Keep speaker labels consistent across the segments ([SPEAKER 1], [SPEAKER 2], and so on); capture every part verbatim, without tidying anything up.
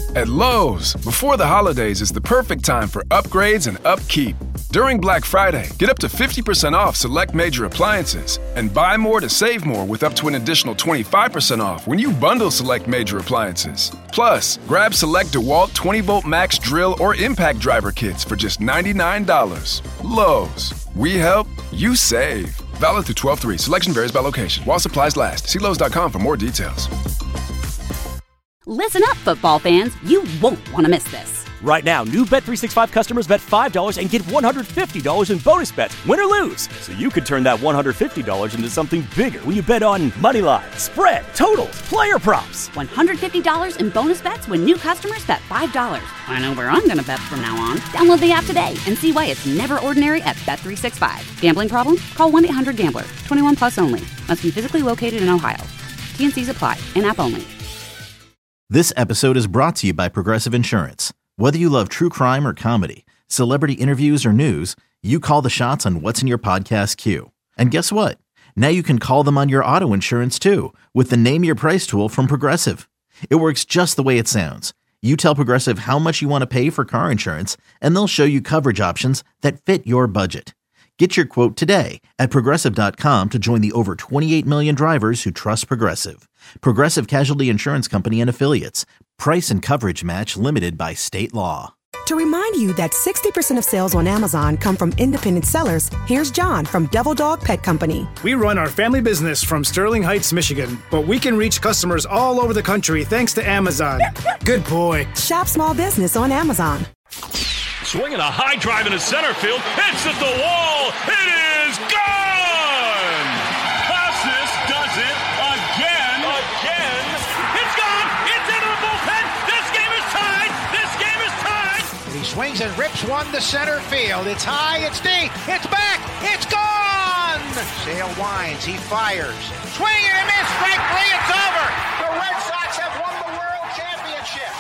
[SPEAKER 1] At Lowe's, before the holidays is the perfect time for upgrades and upkeep. During Black Friday, get up to fifty percent off select major appliances and buy more to save more with up to an additional twenty-five percent off when you bundle select major appliances. Plus, grab select DeWalt twenty volt max drill or impact driver kits for just ninety-nine dollars. Lowe's, we help, you save. Valid through twelve three. Selection varies by location. While supplies last. See Lowe's dot com for more details.
[SPEAKER 2] Listen up, football fans. You won't want to miss this.
[SPEAKER 3] Right now, new Bet three sixty-five customers bet five dollars and get one hundred fifty dollars in bonus bets, win or lose. So you could turn that one hundred fifty dollars into something bigger when you bet on money line, spread, totals, player props.
[SPEAKER 2] one hundred fifty dollars in bonus bets when new customers bet five dollars. I know where I'm going to bet from now on. Download the app today and see why it's never ordinary at Bet three sixty-five. Gambling problem? Call one eight hundred gambler. twenty-one plus only. Must be physically located in Ohio. T N Cs apply. In-app only.
[SPEAKER 4] This episode is brought to you by Progressive Insurance. Whether you love true crime or comedy, celebrity interviews or news, you call the shots on what's in your podcast queue. And guess what? Now you can call them on your auto insurance too with the Name Your Price tool from Progressive. It works just the way it sounds. You tell Progressive how much you want to pay for car insurance, and they'll show you coverage options that fit your budget. Get your quote today at Progressive dot com to join the over twenty-eight million drivers who trust Progressive. Progressive Casualty Insurance Company and Affiliates. Price and coverage match limited by state law.
[SPEAKER 5] To remind you that sixty percent of sales on Amazon come from independent sellers, here's John from Devil Dog Pet Company.
[SPEAKER 6] We run our family business from Sterling Heights, Michigan, but we can reach customers all over the country thanks to Amazon. Good boy.
[SPEAKER 5] Shop small business on Amazon.
[SPEAKER 7] Swinging a high drive into center field. Hits at the wall. It is gone! Casas does it again. Again. It's gone. It's into the bullpen. This game is tied. This game is tied.
[SPEAKER 8] He swings and rips one to center field. It's high. It's deep. It's back. It's gone! Sale winds. He fires. Swing and a miss. Strike three. It's over. The Red Sox have won the World Championship.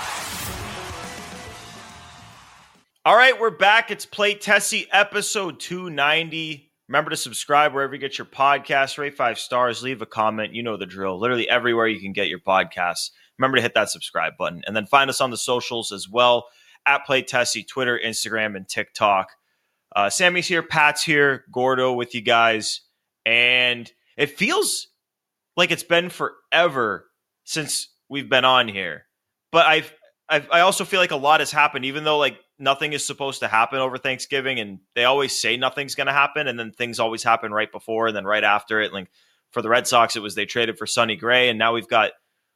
[SPEAKER 9] All right, we're back. It's Play Tessie episode two ninety. Remember to subscribe wherever you get your podcasts. Rate five stars. Leave a comment. You know the drill. Literally everywhere you can get your podcasts. Remember to hit that subscribe button. And then find us on the socials as well. At Play Tessie, Twitter, Instagram, and TikTok. Uh, Sammy's here. Pat's here. Gordo with you guys. And it feels like it's been forever since we've been on here. But I've, I've I also feel like a lot has happened, even though like nothing is supposed to happen over Thanksgiving, and they always say nothing's going to happen, and then things always happen right before and then right after it. Like for the Red Sox, it was they traded for Sonny Gray, and now we've got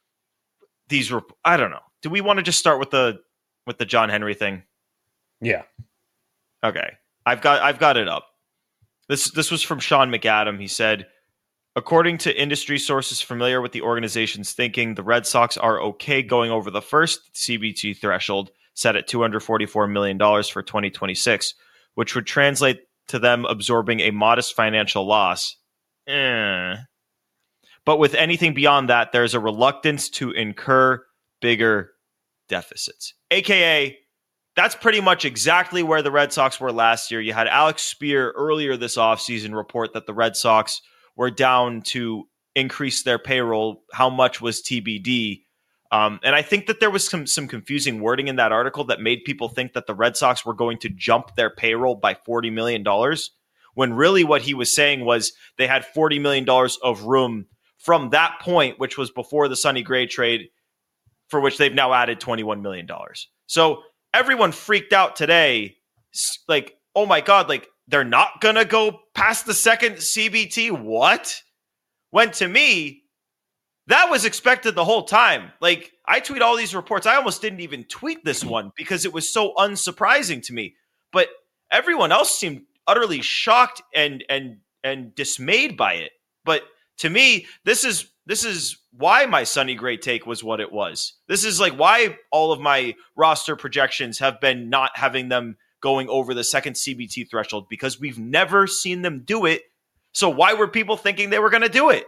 [SPEAKER 9] these. Rep- I don't know. Do we want to just start with the with the John Henry thing?
[SPEAKER 10] Yeah.
[SPEAKER 9] Okay. I've got I've got it up. This this was from Sean McAdam. He said, according to industry sources familiar with the organization's thinking, the Red Sox are okay going over the first C B T threshold, set at two hundred forty-four million dollars for twenty twenty-six, which would translate to them absorbing a modest financial loss. Eh. But with anything beyond that, there's a reluctance to incur bigger deficits. A K A, that's pretty much exactly where the Red Sox were last year. You had Alex Spear earlier this offseason report that the Red Sox were down to increase their payroll. How much was T B D? Um, and I think that there was some some confusing wording in that article that made people think that the Red Sox were going to jump their payroll by forty million dollars, when really what he was saying was they had forty million dollars of room from that point, which was before the Sonny Gray trade, for which they've now added twenty-one million dollars. So everyone freaked out today, like, oh my God, like they're not going to go past the second C B T? What? When to me, that was expected the whole time. Like, I tweet all these reports. I almost didn't even tweet this one because it was so unsurprising to me. But everyone else seemed utterly shocked and and and dismayed by it. But to me, this is this is why my Sonny Gray take was what it was. This is like why all of my roster projections have been not having them going over the second C B T threshold, because we've never seen them do it. So why were people thinking they were going to do it?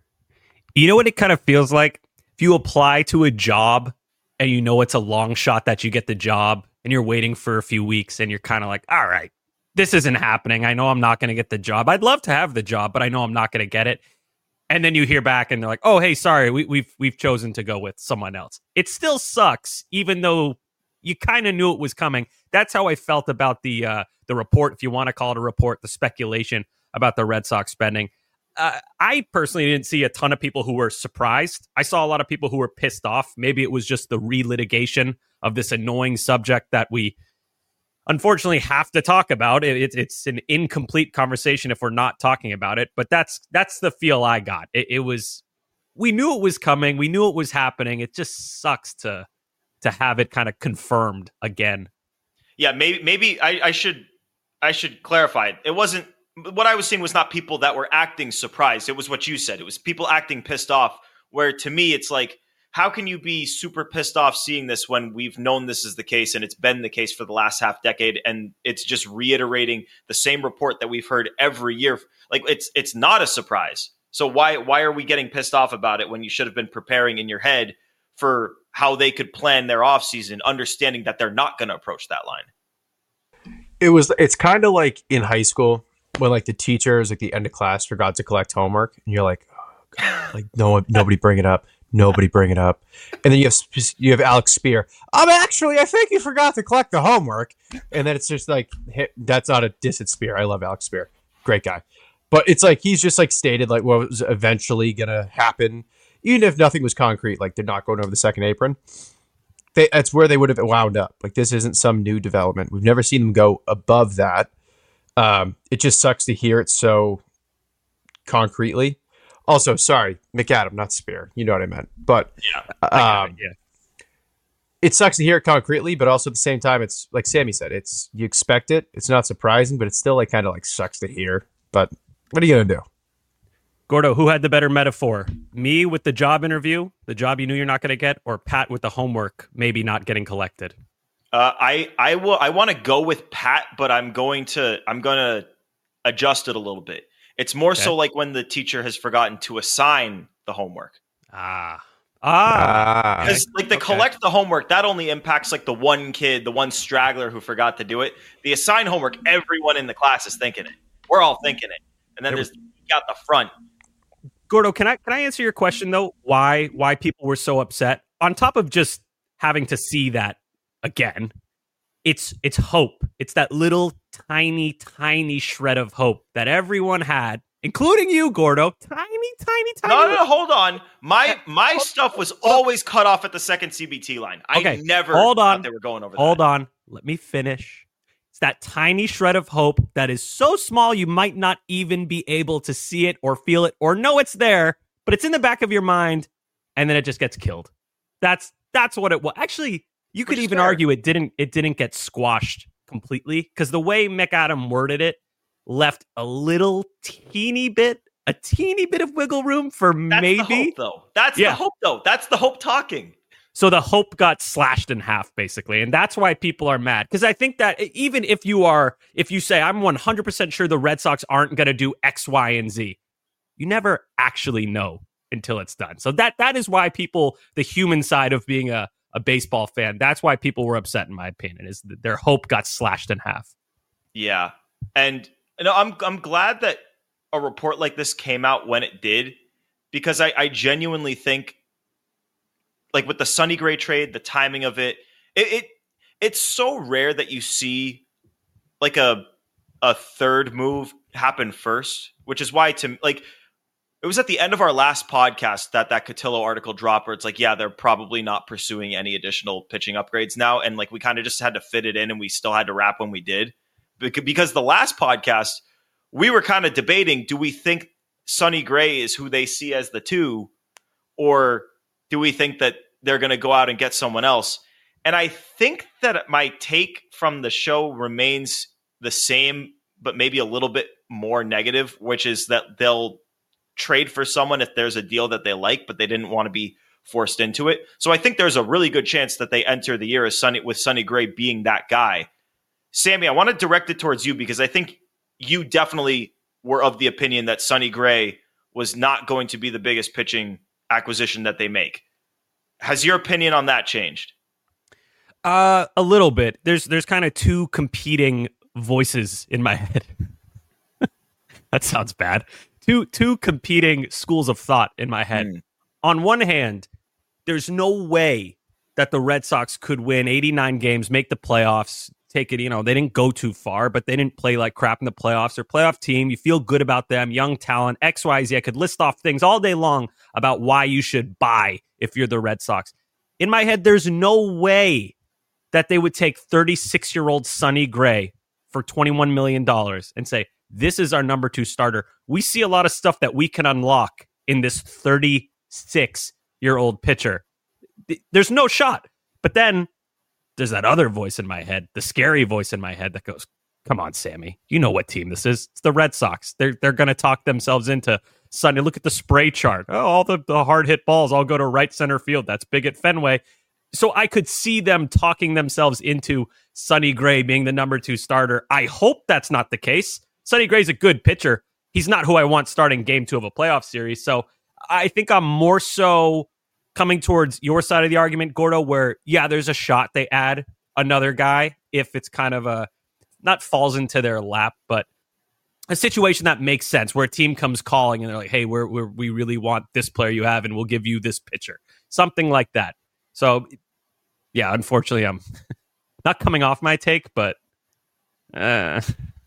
[SPEAKER 10] You know what it kind of feels like? If you apply to a job and you know it's a long shot that you get the job and you're waiting for a few weeks and you're kind of like, all right, this isn't happening. I know I'm not going to get the job. I'd love to have the job, but I know I'm not going to get it. And then you hear back and they're like, oh, hey, sorry, we, we've we've chosen to go with someone else. It still sucks, even though you kind of knew it was coming. That's how I felt about the uh, the report, if you want to call it a report, the speculation about the Red Sox spending. Uh, I personally didn't see a ton of people who were surprised. I saw a lot of people who were pissed off. Maybe it was just the relitigation of this annoying subject that we unfortunately have to talk about. It, it, it's an incomplete conversation if we're not talking about it. But that's that's the feel I got. It, it was, we knew it was coming. We knew it was happening. It just sucks to to have it kind of confirmed again.
[SPEAKER 9] Yeah, maybe maybe I, I should I should clarify. It wasn't, what I was seeing was not people that were acting surprised. It was what you said. It was people acting pissed off, where to me it's like, how can you be super pissed off seeing this when we've known this is the case and it's been the case for the last half decade, and it's just reiterating the same report that we've heard every year? Like, it's it's not a surprise. So why why are we getting pissed off about it when you should have been preparing in your head for how they could plan their offseason, understanding that they're not going to approach that line?
[SPEAKER 11] It was it's kind of like in high school when like the teachers, like the end of class, forgot to collect homework, and you're like, oh, God, like no one, nobody bring it up. Nobody bring it up. And then you have you have Alex Spear. Um, actually, I think you forgot to collect the homework. And then it's just like, hey, that's not a diss at Spear. I love Alex Spear. Great guy. But it's like, he's just like stated like what was eventually going to happen. Even if nothing was concrete, like they're not going over the second apron. They, that's where they would have wound up. Like, this isn't some new development. We've never seen them go above that. Um, it just sucks to hear it so concretely. Also, sorry, McAdam, not Spear. You know what I meant. But
[SPEAKER 10] yeah,
[SPEAKER 11] um,
[SPEAKER 10] it, yeah.
[SPEAKER 11] It sucks to hear it concretely, but also at the same time, it's like Sammy said, it's you expect it. It's not surprising, but it's still like kind of like sucks to hear. But what are you gonna do?
[SPEAKER 10] Gordo, who had the better metaphor? Me with the job interview, the job you knew you're not going to get, or Pat with the homework maybe not getting collected?
[SPEAKER 9] Uh, I I will I want to go with Pat, but I'm going to I'm going to adjust it a little bit. It's more okay. So like when the teacher has forgotten to assign the homework.
[SPEAKER 10] Ah. Ah.
[SPEAKER 9] Because like the okay. collect the homework, that only impacts like the one kid, the one straggler who forgot to do it. The assign homework, everyone in the class is thinking it. We're all thinking it. And then there there's you got the front.
[SPEAKER 10] Gordo, can I can I answer your question though? Why why people were so upset? On top of just having to see that again, it's it's hope. It's that little tiny, tiny shred of hope that everyone had, including you, Gordo. Tiny, tiny, tiny.
[SPEAKER 9] No, no, no, hold on. My my stuff was always cut off at the second C B T line. I
[SPEAKER 10] okay,
[SPEAKER 9] never
[SPEAKER 10] hold on.
[SPEAKER 9] thought they were going over
[SPEAKER 10] hold
[SPEAKER 9] that.
[SPEAKER 10] Hold on. Let me finish. It's that tiny shred of hope that is so small you might not even be able to see it or feel it or know it's there, but it's in the back of your mind, and then it just gets killed. That's that's what it was. Actually, you could even fair. argue it didn't it didn't get squashed completely, because the way McAdam worded it left a little teeny bit, a teeny bit of wiggle room for
[SPEAKER 9] That's
[SPEAKER 10] maybe.
[SPEAKER 9] The hope, though. That's
[SPEAKER 10] yeah.
[SPEAKER 9] the hope, though. That's the hope talking.
[SPEAKER 10] So the hope got slashed in half, basically. And that's why people are mad. Because I think that even if you are, if you say, I'm one hundred percent sure the Red Sox aren't going to do X, Y, and Z, you never actually know until it's done. So that that is why people, the human side of being a, a baseball fan, that's why people were upset, in my opinion, is that their hope got slashed in half.
[SPEAKER 9] Yeah. And you know, I'm I'm glad that a report like this came out when it did, because I, I genuinely think, like with the Sonny Gray trade, the timing of it, it, it it's so rare that you see like a a third move happen first, which is why to like it was at the end of our last podcast that that Cotillo article dropped where it's like, yeah, they're probably not pursuing any additional pitching upgrades now, and like we kind of just had to fit it in, and we still had to wrap when we did, because the last podcast we were kind of debating, do we think Sonny Gray is who they see as the two, or do we think that they're going to go out and get someone else? And I think that my take from the show remains the same, but maybe a little bit more negative, which is that they'll trade for someone if there's a deal that they like, but they didn't want to be forced into it. So I think there's a really good chance that they enter the year as Sonny, with Sonny Gray being that guy. Sammy, I want to direct it towards you, because I think you definitely were of the opinion that Sonny Gray was not going to be the biggest pitching acquisition that they make. Has your opinion on that changed?
[SPEAKER 10] Uh, a little bit. There's there's kind of two competing voices in my head. That sounds bad. two two competing schools of thought in my head.
[SPEAKER 9] Mm.
[SPEAKER 10] On one hand, there's no way that the Red Sox could win eighty-nine games, make the playoffs, take it, you know, they didn't go too far, but they didn't play like crap in the playoffs. They're a playoff team. You feel good about them, young talent, X, Y, Z. I could list off things all day long about why you should buy if you're the Red Sox. In my head, there's no way that they would take thirty-six-year-old Sonny Gray for twenty-one million dollars and say, this is our number two starter. We see a lot of stuff that we can unlock in this thirty-six-year-old pitcher. There's no shot. But then there's that other voice in my head, the scary voice in my head that goes, come on, Sammy. You know what team this is. It's the Red Sox. They're they're going to talk themselves into Sonny. Look at the spray chart. Oh, all the, the hard hit balls all go to right center field. That's big at Fenway. So I could see them talking themselves into Sonny Gray being the number two starter. I hope that's not the case. Sonny Gray's a good pitcher. He's not who I want starting game two of a playoff series. So I think I'm more so coming towards your side of the argument, Gordo, where, yeah, there's a shot they add another guy if it's kind of a, not falls into their lap, but a situation that makes sense where a team comes calling and they're like, hey, we're, we're, we really want this player you have and we'll give you this pitcher. Something like that. So, yeah, unfortunately, I'm not coming off my take, but uh,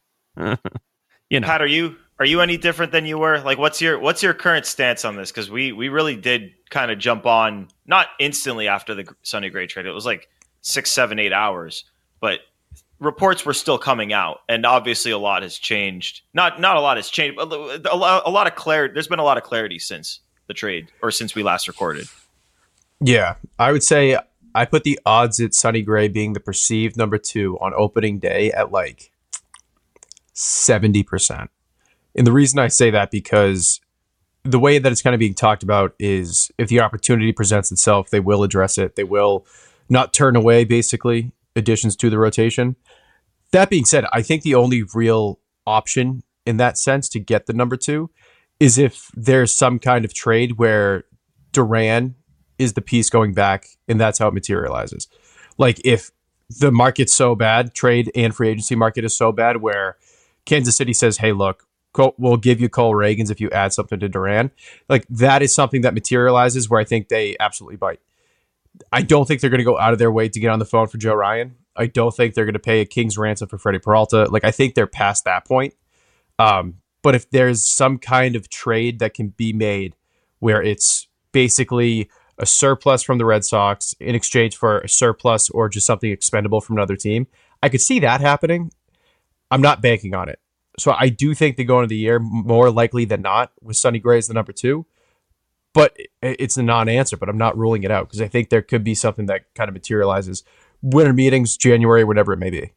[SPEAKER 10] you know.
[SPEAKER 9] Pat, are you are you any different than you were? Like, what's your what's your current stance on this? Because we we really did kind of jump on, not instantly after the Sonny Gray trade. It was like six, seven, eight hours, but reports were still coming out, and obviously a lot has changed. Not not a lot has changed, but a lot, a lot of clarity. There's been a lot of clarity since the trade, or since we last recorded.
[SPEAKER 11] Yeah, I would say I put the odds at Sonny Gray being the perceived number two on opening day at like seventy percent. And the reason I say that, because the way that it's kind of being talked about is if the opportunity presents itself, they will address it. They will not turn away, basically, additions to the rotation. That being said, I think the only real option in that sense to get the number two is if there's some kind of trade where Duran is the piece going back, and that's how it materializes. Like if the market's so bad, trade and free agency market is so bad, where Kansas City says, hey, look, Cole, we'll give you Cole Reagans if you add something to Duran. Like that is something that materializes where I think they absolutely bite. I don't think they're going to go out of their way to get on the phone for Joe Ryan. I don't think they're going to pay a king's ransom for Freddie Peralta. Like I think they're past that point. Um, but if there's some kind of trade that can be made where it's basically a surplus from the Red Sox in exchange for a surplus or just something expendable from another team, I could see that happening. I'm not banking on it. So I do think they go into the year more likely than not with Sonny Gray as the number two, but it's a non-answer, but I'm not ruling it out because I think there could be something that kind of materializes winter meetings, January, whatever it may be.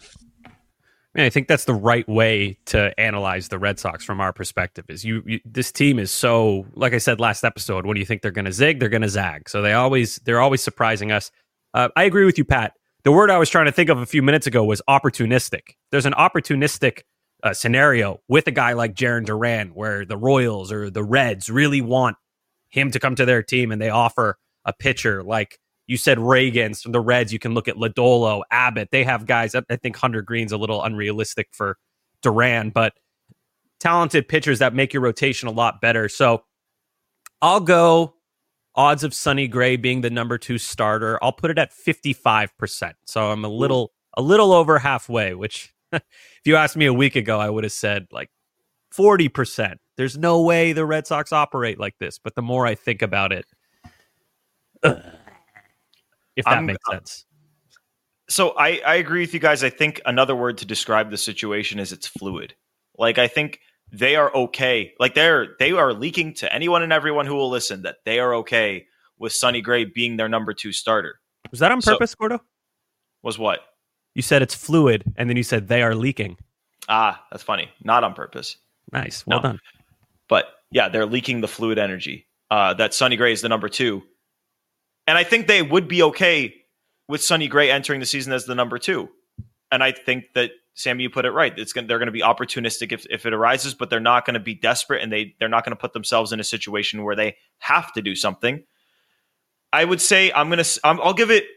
[SPEAKER 10] I mean, I think that's the right way to analyze the Red Sox from our perspective. Is you, you this team is so, like I said last episode, when you think they're going to zig, they're going to zag. So they always they're always surprising us. Uh, I agree with you, Pat. The word I was trying to think of a few minutes ago was opportunistic. There's an opportunistic uh, scenario with a guy like Jarren Duran, where the Royals or the Reds really want him to come to their team, and they offer a pitcher like you said, Reagans from the Reds. You can look at Lodolo, Abbott. They have guys. I think Hunter Green's a little unrealistic for Duran, but talented pitchers that make your rotation a lot better. So I'll go odds of Sonny Gray being the number two starter. I'll put it at fifty-five percent. So I'm a little, a little over halfway, which if you asked me a week ago, I would have said like forty percent. There's no way the Red Sox operate like this. But the more I think about it, ugh, if that
[SPEAKER 9] I'm,
[SPEAKER 10] makes sense.
[SPEAKER 9] So I, I agree with you guys. I think another word to describe the situation is it's fluid. Like, I think they are okay. Like they're, they are leaking to anyone and everyone who will listen that they are okay with Sonny Gray being their number two starter.
[SPEAKER 10] Was that on purpose, so, Gordo?
[SPEAKER 9] Was what?
[SPEAKER 10] You said it's fluid, and then you said they are leaking.
[SPEAKER 9] Ah, that's funny. Not on purpose.
[SPEAKER 10] Nice. Well no. done.
[SPEAKER 9] But yeah, they're leaking the fluid energy. Uh, that Sonny Gray is the number two. And I think they would be okay with Sonny Gray entering the season as the number two. And I think that, Sammy, you put it right. It's gonna, they're going to be opportunistic if, if it arises, but they're not going to be desperate, and they, they're not going to put themselves in a situation where they have to do something. I would say I'm going to I'll give it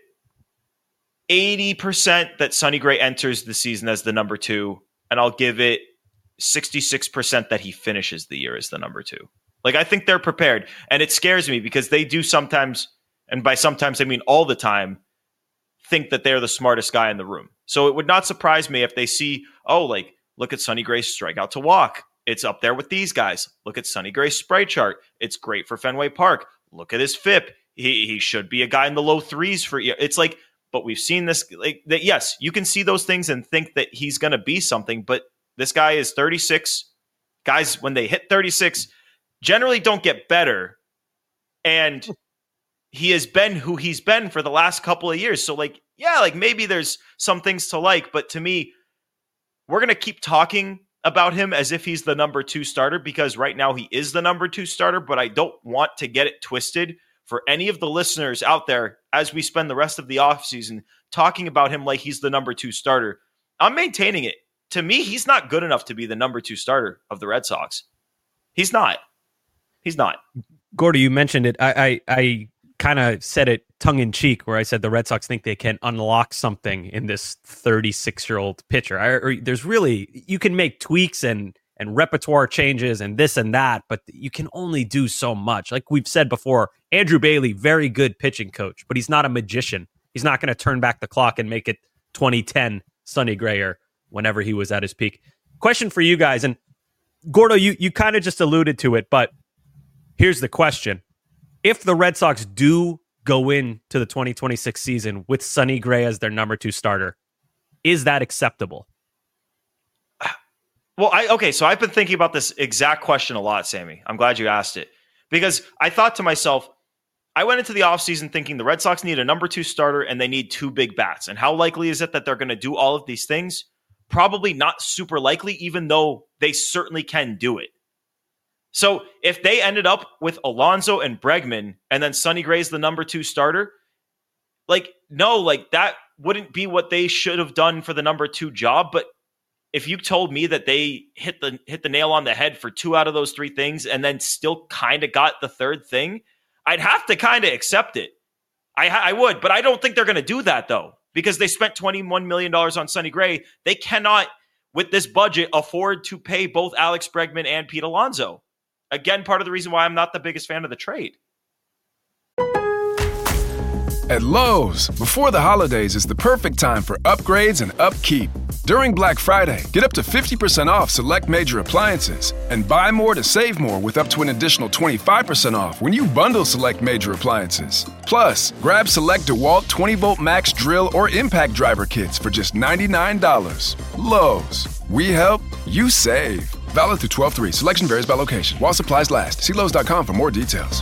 [SPEAKER 9] eighty percent that Sonny Gray enters the season as the number two, and I'll give it sixty-six percent that he finishes the year as the number two. Like, I think they're prepared. And it scares me because they do sometimes, and by sometimes I mean all the time, think that they're the smartest guy in the room. So it would not surprise me if they see, oh, like, look at Sonny Gray's strikeout to walk. It's up there with these guys. Look at Sonny Gray's spray chart. It's great for Fenway Park. Look at his F I P. He he should be a guy in the low threes for you. It's like, but we've seen this. Like that. Yes, you can see those things and think that he's going to be something. But this guy is thirty-six. Guys, when they hit thirty-six, generally don't get better. And he has been who he's been for the last couple of years. So, like, yeah, like maybe there's some things to like. But to me, we're going to keep talking about him as if he's the number two starter, because right now he is the number two starter, but I don't want to get it twisted for any of the listeners out there as we spend the rest of the offseason talking about him like he's the number two starter. I'm maintaining it. To me, he's not good enough to be the number two starter of the Red Sox. He's not. He's not.
[SPEAKER 10] Gordy, you mentioned it. I I, I kind of said it tongue-in-cheek where I said the Red Sox think they can unlock something in this thirty-six-year-old pitcher. I, or there's really, you can make tweaks and and repertoire changes and this and that, but you can only do so much. Like we've said before, Andrew Bailey, very good pitching coach, but he's not a magician. He's not going to turn back the clock and make it twenty ten Sonny Gray or whenever he was at his peak. Question for you guys, and Gordo, you, you kind of just alluded to it, but here's the question. If the Red Sox do go into the twenty twenty-six season with Sonny Gray as their number two starter, is that acceptable?
[SPEAKER 9] Well, I okay, so I've been thinking about this exact question a lot, Sammy. I'm glad you asked it. Because I thought to myself, I went into the offseason thinking the Red Sox need a number two starter and they need two big bats. And how likely is it that they're going to do all of these things? Probably not super likely, even though they certainly can do it. So if they ended up with Alonso and Bregman and then Sonny Gray's the number two starter, like, no, like that wouldn't be what they should have done for the number two job. But if you told me that they hit the hit the nail on the head for two out of those three things and then still kind of got the third thing, I'd have to kind of accept it. I, I would, but I don't think they're going to do that, though, because they spent twenty-one million dollars on Sonny Gray. They cannot, with this budget, afford to pay both Alex Bregman and Pete Alonso. Again, part of the reason why I'm not the biggest fan of the trade.
[SPEAKER 1] At Lowe's, before the holidays is the perfect time for upgrades and upkeep. During Black Friday, get up to fifty percent off select major appliances and buy more to save more with up to an additional twenty-five percent off when you bundle select major appliances. Plus, grab select DeWalt twenty volt max drill or impact driver kits for just ninety-nine dollars. Lowe's, we help, you save. Valid through twelve three. Selection varies by location. While supplies last. See Lowe's dot com for more details.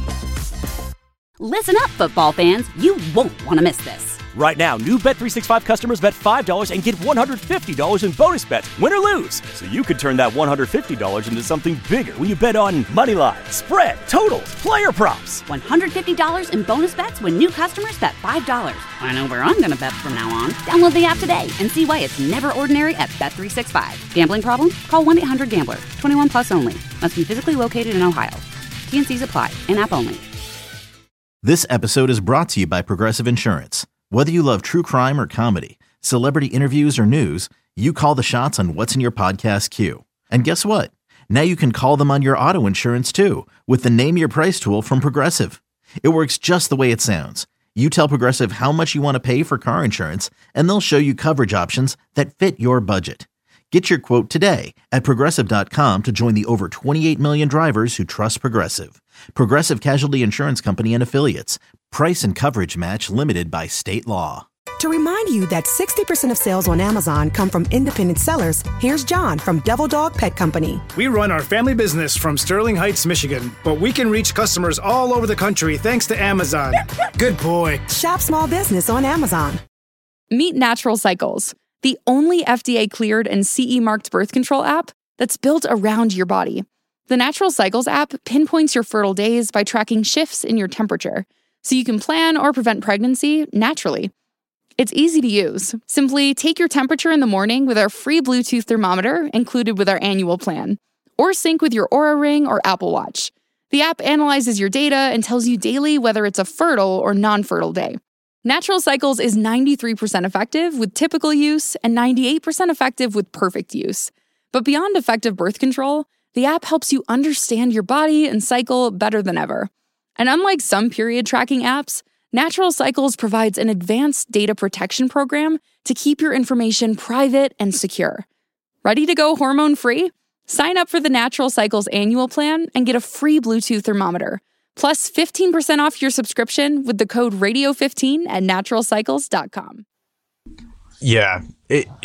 [SPEAKER 2] Listen up, football fans. You won't want to miss this.
[SPEAKER 3] Right now, new Bet three sixty-five customers bet five dollars and get one hundred fifty dollars in bonus bets, win or lose. So you could turn that one hundred fifty dollars into something bigger when you bet on money line, spread, totals, player props.
[SPEAKER 2] one hundred fifty dollars in bonus bets when new customers bet five dollars. I know where I'm going to bet from now on. Download the app today and see why it's never ordinary at Bet three sixty-five. Gambling problem? Call one eight hundred gambler. twenty-one plus only. Must be physically located in Ohio. T and C's apply. In-app only.
[SPEAKER 4] This episode is brought to you by Progressive Insurance. Whether you love true crime or comedy, celebrity interviews or news, you call the shots on what's in your podcast queue. And guess what? Now you can call them on your auto insurance too with the Name Your Price tool from Progressive. It works just the way it sounds. You tell Progressive how much you want to pay for car insurance, and they'll show you coverage options that fit your budget. Get your quote today at Progressive dot com to join the over twenty-eight million drivers who trust Progressive. Progressive Casualty Insurance Company and Affiliates. Price and coverage match limited by state law.
[SPEAKER 5] To remind you that sixty percent of sales on Amazon come from independent sellers, here's John from Devil Dog Pet Company.
[SPEAKER 6] We run our family business from Sterling Heights, Michigan, but we can reach customers all over the country thanks to Amazon. Good boy.
[SPEAKER 5] Shop small business on Amazon.
[SPEAKER 12] Meet Natural Cycles, the only F D A-cleared and C E-marked birth control app that's built around your body. The Natural Cycles app pinpoints your fertile days by tracking shifts in your temperature, so you can plan or prevent pregnancy naturally. It's easy to use. Simply take your temperature in the morning with our free Bluetooth thermometer included with our annual plan, or sync with your Oura Ring or Apple Watch. The app analyzes your data and tells you daily whether it's a fertile or non-fertile day. Natural Cycles is ninety-three percent effective with typical use and ninety-eight percent effective with perfect use. But beyond effective birth control, the app helps you understand your body and cycle better than ever. And unlike some period tracking apps, Natural Cycles provides an advanced data protection program to keep your information private and secure. Ready to go hormone-free? Sign up for the Natural Cycles annual plan and get a free Bluetooth thermometer, plus fifteen percent off your subscription with the code radio fifteen at natural cycles dot com.
[SPEAKER 11] Yeah. It, it,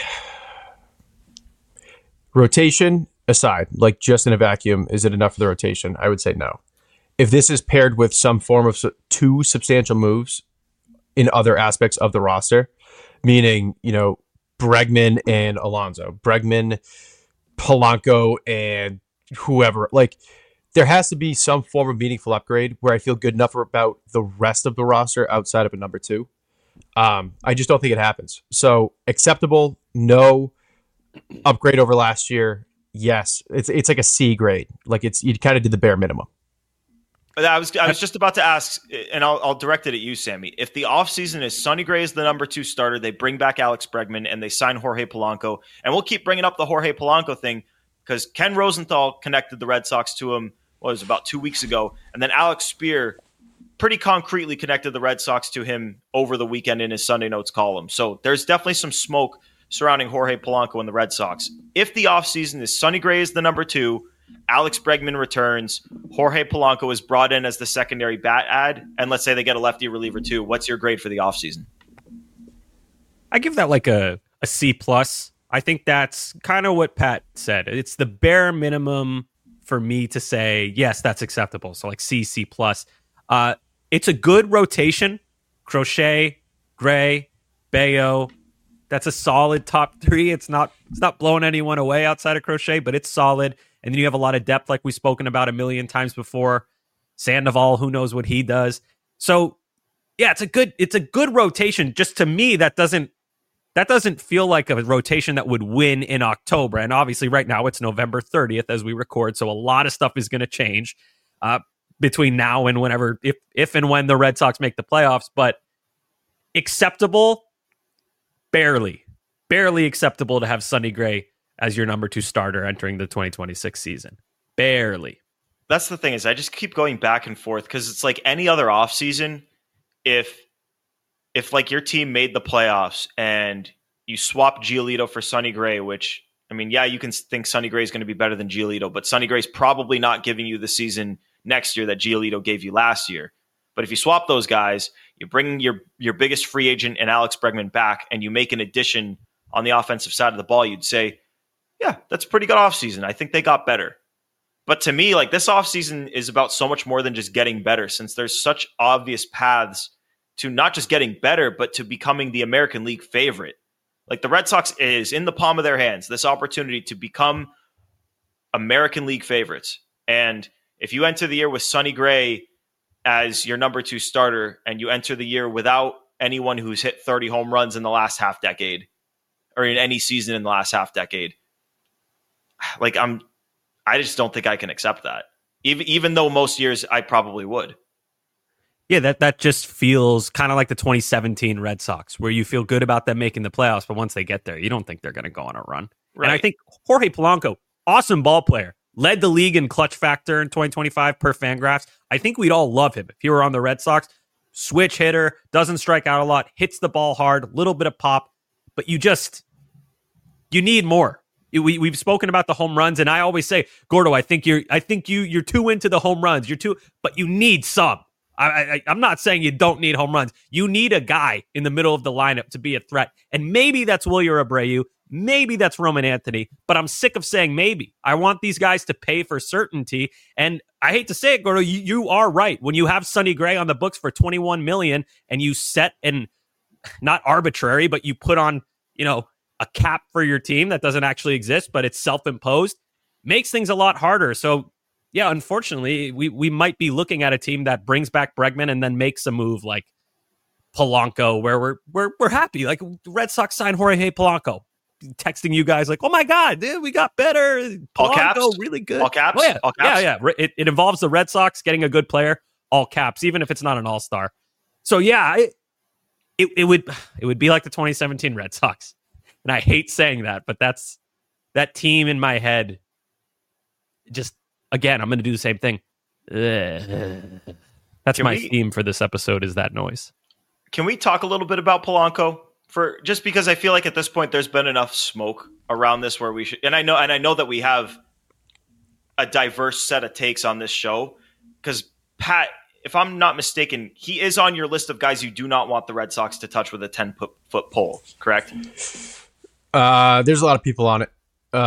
[SPEAKER 11] rotation aside, like just in a vacuum, is it enough for the rotation? I would say no. If this is paired with some form of su- two substantial moves in other aspects of the roster, meaning, you know, Bregman and Alonso, Bregman, Polanco, and whoever, like, there has to be some form of meaningful upgrade where I feel good enough about the rest of the roster outside of a number two. Um, I just don't think it happens. So acceptable, no. Upgrade over last year, yes. It's it's like a C grade. Like it's you kind of did the bare minimum.
[SPEAKER 9] I was I was just about to ask, and I'll, I'll direct it at you, Sammy. If the offseason is Sonny Gray is the number two starter, they bring back Alex Bregman and they sign Jorge Polanco, and we'll keep bringing up the Jorge Polanco thing because Ken Rosenthal connected the Red Sox to him what was it, about two weeks ago, and then Alex Spear pretty concretely connected the Red Sox to him over the weekend in his Sunday Notes column. So there's definitely some smoke surrounding Jorge Polanco and the Red Sox. If the offseason is Sonny Gray is the number two, Alex Bregman returns, Jorge Polanco is brought in as the secondary bat ad, and let's say they get a lefty reliever too, what's your grade for the offseason?
[SPEAKER 10] I give that like a, a C plus. I think that's kind of what Pat said. It's the bare minimum for me to say, yes, that's acceptable. So like C, C plus. Uh, it's a good rotation. Crochet, Gray, Bayo. That's a solid top three. It's not it's not blowing anyone away outside of Crochet, but it's solid. And then you have a lot of depth like we've spoken about a million times before. Sandoval, who knows what he does. So yeah, it's a good it's a good rotation. Just to me, that doesn't that doesn't feel like a rotation that would win in October. And obviously right now it's November thirtieth as we record. So a lot of stuff is going to change uh, between now and whenever, if if and when the Red Sox make the playoffs. But acceptable, barely, barely acceptable to have Sonny Gray as your number two starter entering the twenty twenty-six season. Barely.
[SPEAKER 9] That's the thing is I just keep going back and forth because it's like any other offseason. If, if like your team made the playoffs and you swap Giolito for Sonny Gray, which, I mean, yeah, you can think Sonny Gray is going to be better than Giolito, but Sonny Gray's probably not giving you the season next year that Giolito gave you last year. But if you swap those guys, you bring your, your biggest free agent and Alex Bregman back and you make an addition on the offensive side of the ball, you'd say, yeah, that's a pretty good offseason. I think they got better. But to me, like this offseason is about so much more than just getting better, since there's such obvious paths to not just getting better, but to becoming the American League favorite. Like the Red Sox is in the palm of their hands, this opportunity to become American League favorites. And if you enter the year with Sonny Gray as your number two starter, and you enter the year without anyone who's hit thirty home runs in the last half decade, or in any season in the last half decade, like I'm, I just don't think I can accept that. Even even though most years I probably would.
[SPEAKER 10] Yeah, that that just feels kind of like the twenty seventeen Red Sox, where you feel good about them making the playoffs, but once they get there, you don't think they're going to go on a run. Right. And I think Jorge Polanco, awesome ball player, led the league in clutch factor in twenty twenty-five per Fangraphs. I think we'd all love him if he were on the Red Sox. Switch hitter, doesn't strike out a lot, hits the ball hard, little bit of pop, but you just, you need more. We, we've spoken about the home runs, and I always say, Gordo, I think you're, I think you, you're too into the home runs. You're too, but you need some. I, I, I'm not saying you don't need home runs. You need a guy in the middle of the lineup to be a threat, and maybe that's Wilyer Abreu, maybe that's Roman Anthony. But I'm sick of saying maybe. I want these guys to pay for certainty, and I hate to say it, Gordo, you, you are right. When you have Sonny Gray on the books for twenty-one million dollars, and you set and not arbitrary, but you put on, you know, a cap for your team that doesn't actually exist, but it's self-imposed, makes things a lot harder. So, yeah, unfortunately, we we might be looking at a team that brings back Bregman and then makes a move like Polanco, where we're we're we're happy. Like the Red Sox signed Jorge Polanco, texting you guys like, "Oh my God, dude, we got better." Polanco,
[SPEAKER 9] all caps,
[SPEAKER 10] really good.
[SPEAKER 9] All caps,
[SPEAKER 10] oh, yeah.
[SPEAKER 9] all caps.
[SPEAKER 10] yeah, yeah. It it involves the Red Sox getting a good player, all caps, even if it's not an all-star. So yeah, it it, it would it would be like the twenty seventeen Red Sox. And I hate saying that, but that's that team in my head, just, again, I'm going to do the same thing. Ugh. That's
[SPEAKER 9] Can
[SPEAKER 10] my
[SPEAKER 9] we-
[SPEAKER 10] theme for this episode, is that noise.
[SPEAKER 9] Can we talk a little bit about Polanco? For just because I feel like at this point there's been enough smoke around this where we should, and I know, and I know that we have a diverse set of takes on this show. Because Pat, if I'm not mistaken, he is on your list of guys you do not want the Red Sox to touch with a ten foot pole, correct?
[SPEAKER 11] Uh, there's a lot of people on it.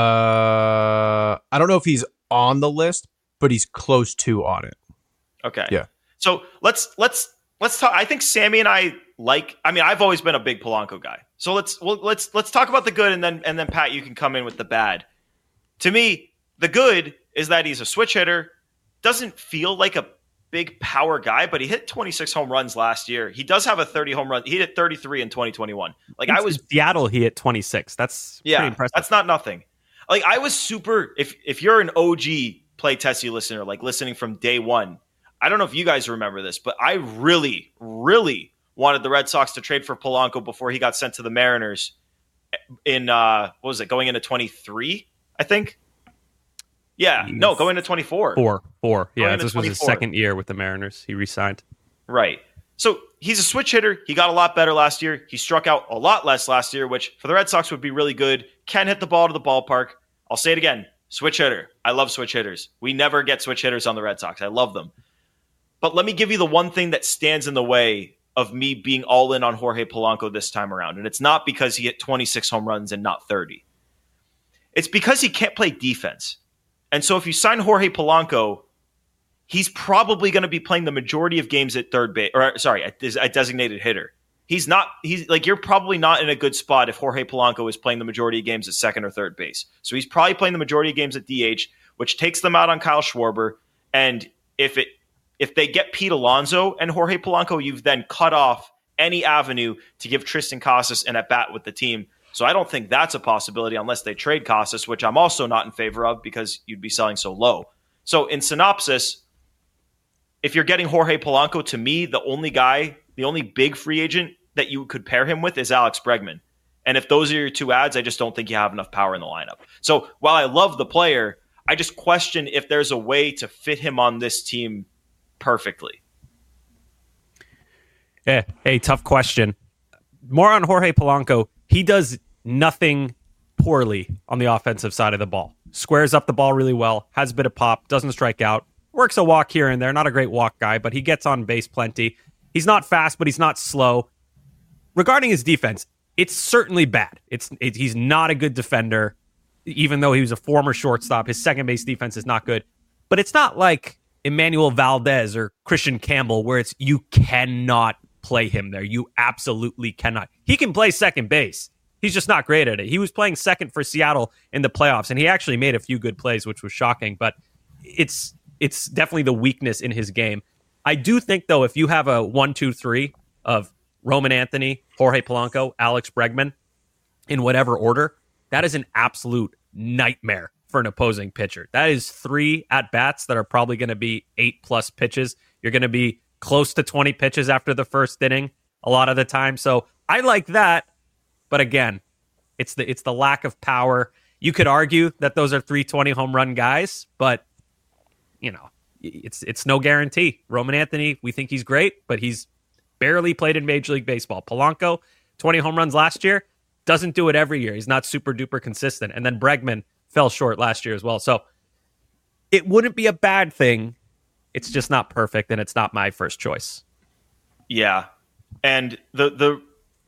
[SPEAKER 11] Uh, I don't know if he's on the list, but he's close to on it.
[SPEAKER 9] Okay.
[SPEAKER 11] Yeah.
[SPEAKER 9] So let's let's let's talk. I think Sammy and I like. I mean, I've always been a big Polanco guy. So let's well, let's let's talk about the good, and then and then Pat, you can come in with the bad. To me, the good is that he's a switch hitter. Doesn't feel like a big power guy, but he hit twenty-six home runs last year. He does have a thirty home run. He hit thirty-three in twenty twenty-one. Like I was
[SPEAKER 10] Seattle, he hit twenty-six. That's
[SPEAKER 9] yeah,
[SPEAKER 10] pretty impressive.
[SPEAKER 9] that's not nothing. Like I was super. If if you're an O G Play Tessie listener, like listening from day one, I don't know if you guys remember this, but I really, really wanted the Red Sox to trade for Polanco before he got sent to the Mariners. In uh, what was it? Going into twenty-three, I think. Yeah, no, going to twenty-four.
[SPEAKER 10] Four, four.
[SPEAKER 9] Going
[SPEAKER 10] Yeah,
[SPEAKER 9] into
[SPEAKER 10] this was his
[SPEAKER 9] twenty-four.
[SPEAKER 10] second year with the Mariners. He re-signed.
[SPEAKER 9] Right. So he's a switch hitter. He got a lot better last year. He struck out a lot less last year, which for the Red Sox would be really good. Can hit the ball to the ballpark. I'll say it again. Switch hitter. I love switch hitters. We never get switch hitters on the Red Sox. I love them. But let me give you the one thing that stands in the way of me being all in on Jorge Polanco this time around. And it's not because he hit twenty-six home runs and not thirty. It's because he can't play defense. And so if you sign Jorge Polanco, he's probably going to be playing the majority of games at third base, or sorry, at, at designated hitter. He's not, he's like, you're probably not in a good spot if Jorge Polanco is playing the majority of games at second or third base. So he's probably playing the majority of games at D H, which takes them out on Kyle Schwarber. And if it, if they get Pete Alonso and Jorge Polanco, you've then cut off any avenue to give Tristan Casas an at-bat with the team. So I don't think that's a possibility unless they trade Casas, which I'm also not in favor of because you'd be selling so low. So in synopsis, if you're getting Jorge Polanco, to me, the only guy, the only big free agent that you could pair him with is Alex Bregman. And if those are your two ads, I just don't think you have enough power in the lineup. So while I love the player, I just question if there's a way to fit him on this team perfectly.
[SPEAKER 10] Yeah. Hey, tough question. More on Jorge Polanco. He does nothing poorly on the offensive side of the ball. Squares up the ball really well, has a bit of pop, doesn't strike out, works a walk here and there. Not a great walk guy, but he gets on base plenty. He's not fast, but he's not slow. Regarding his defense, it's certainly bad. It's it, he's not a good defender, even though he was a former shortstop. His second base defense is not good. But it's not like Emmanuel Valdez or Christian Campbell, where it's you cannot play him there. You absolutely cannot. He can play second base. He's just not great at it. He was playing second for Seattle in the playoffs, and he actually made a few good plays, which was shocking. But it's it's definitely the weakness in his game. I do think, though, if you have a one, two, three of Roman Anthony, Jorge Polanco, Alex Bregman, in whatever order, that is an absolute nightmare for an opposing pitcher. That is three at-bats that are probably going to be eight-plus pitches. You're going to be close to twenty pitches after the first inning a lot of the time. So I like that. But again, it's the it's the lack of power. You could argue that those are three twenty home run guys, but you know, it's it's no guarantee. Roman Anthony, we think he's great, but he's barely played in Major League Baseball. Polanco, twenty home runs last year, doesn't do it every year. He's not super duper consistent. And then Bregman fell short last year as well. So it wouldn't be a bad thing. It's just not perfect, and it's not my first choice.
[SPEAKER 9] Yeah. And the the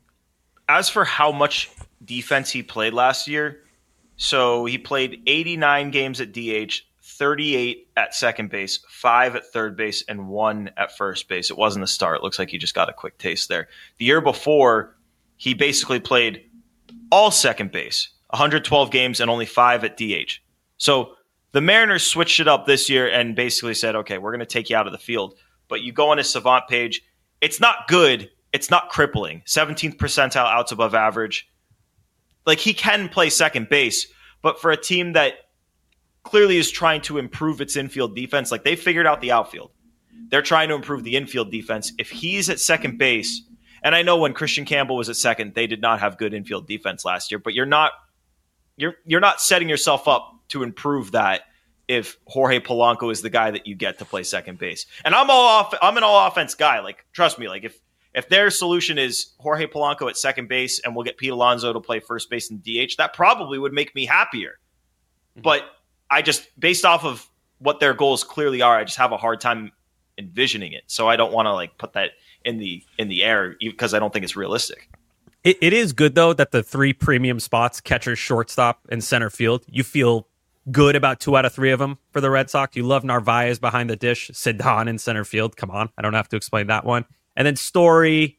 [SPEAKER 9] as for how much defense he played last year, so he played eighty-nine games at D H, thirty-eight at second base, five at third base, and one at first base. It wasn't a start. It looks like he just got a quick taste there. The year before, he basically played all second base, one hundred twelve games, and only five at D H. So the Mariners switched it up this year and basically said, okay, we're going to take you out of the field. But you go on his Savant page, it's not good. It's not crippling. seventeenth percentile outs above average. Like, he can play second base, but for a team that clearly is trying to improve its infield defense, like, they figured out the outfield. They're trying to improve the infield defense. If he's at second base, and I know when Christian Campbell was at second, they did not have good infield defense last year, but you're not you're you're not setting yourself up to improve that if Jorge Polanco is the guy that you get to play second base. And I'm all off. I'm an all offense guy. Like, trust me. Like, if if their solution is Jorge Polanco at second base and we'll get Pete Alonso to play first base and D H, that probably would make me happier. Mm-hmm. But I just, based off of what their goals clearly are, I just have a hard time envisioning it. So I don't want to like put that in the in the air because I don't think it's realistic.
[SPEAKER 10] It, it is good though that the three premium spots, catcher, shortstop, and center field, you feel good about two out of three of them for the Red Sox. You love Narvaez behind the dish, Cedon in center field. Come on, I don't have to explain that one. And then Story,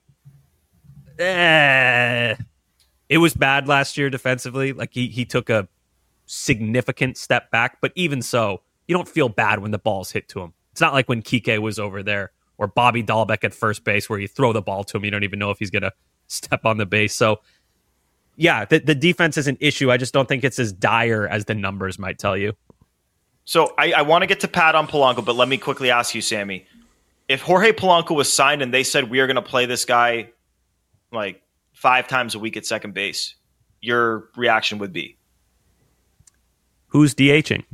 [SPEAKER 10] eh, it was bad last year defensively. Like he he took a significant step back, but even so, you don't feel bad when the ball's hit to him. It's not like when Kike was over there or Bobby Dahlbeck at first base where you throw the ball to him, you don't even know if he's going to step on the base. So, yeah, the, the defense is an issue. I just don't think it's as dire as the numbers might tell you.
[SPEAKER 9] So I, I want to get to Pat on Polanco, but let me quickly ask you, Sammy. If Jorge Polanco was signed and they said we are going to play this guy like five times a week at second base, your reaction would be?
[SPEAKER 10] Who's DHing?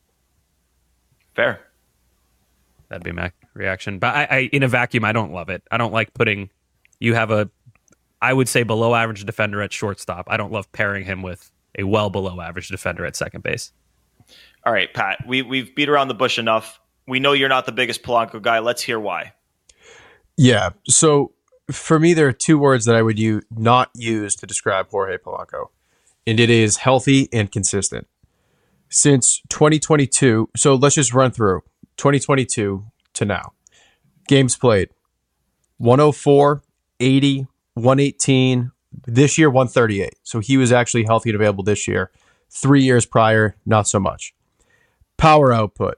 [SPEAKER 9] Fair.
[SPEAKER 10] That'd be my reaction. But I, I, in a vacuum, I don't love it. I don't like putting, you have a, I would say below average defender at shortstop. I don't love pairing him with a well below average defender at second base.
[SPEAKER 9] All right, Pat, we, we've beat around the bush enough. We know you're not the biggest Polanco guy. Let's hear why.
[SPEAKER 11] Yeah. So for me, there are two words that I would use, not use to describe Jorge Polanco. And it is healthy and consistent. Since twenty twenty-two, so let's just run through twenty twenty-two to now. Games played, one oh four, eighty, one eighteen, this year one thirty-eight. So he was actually healthy and available this year. Three years prior, not so much. Power output.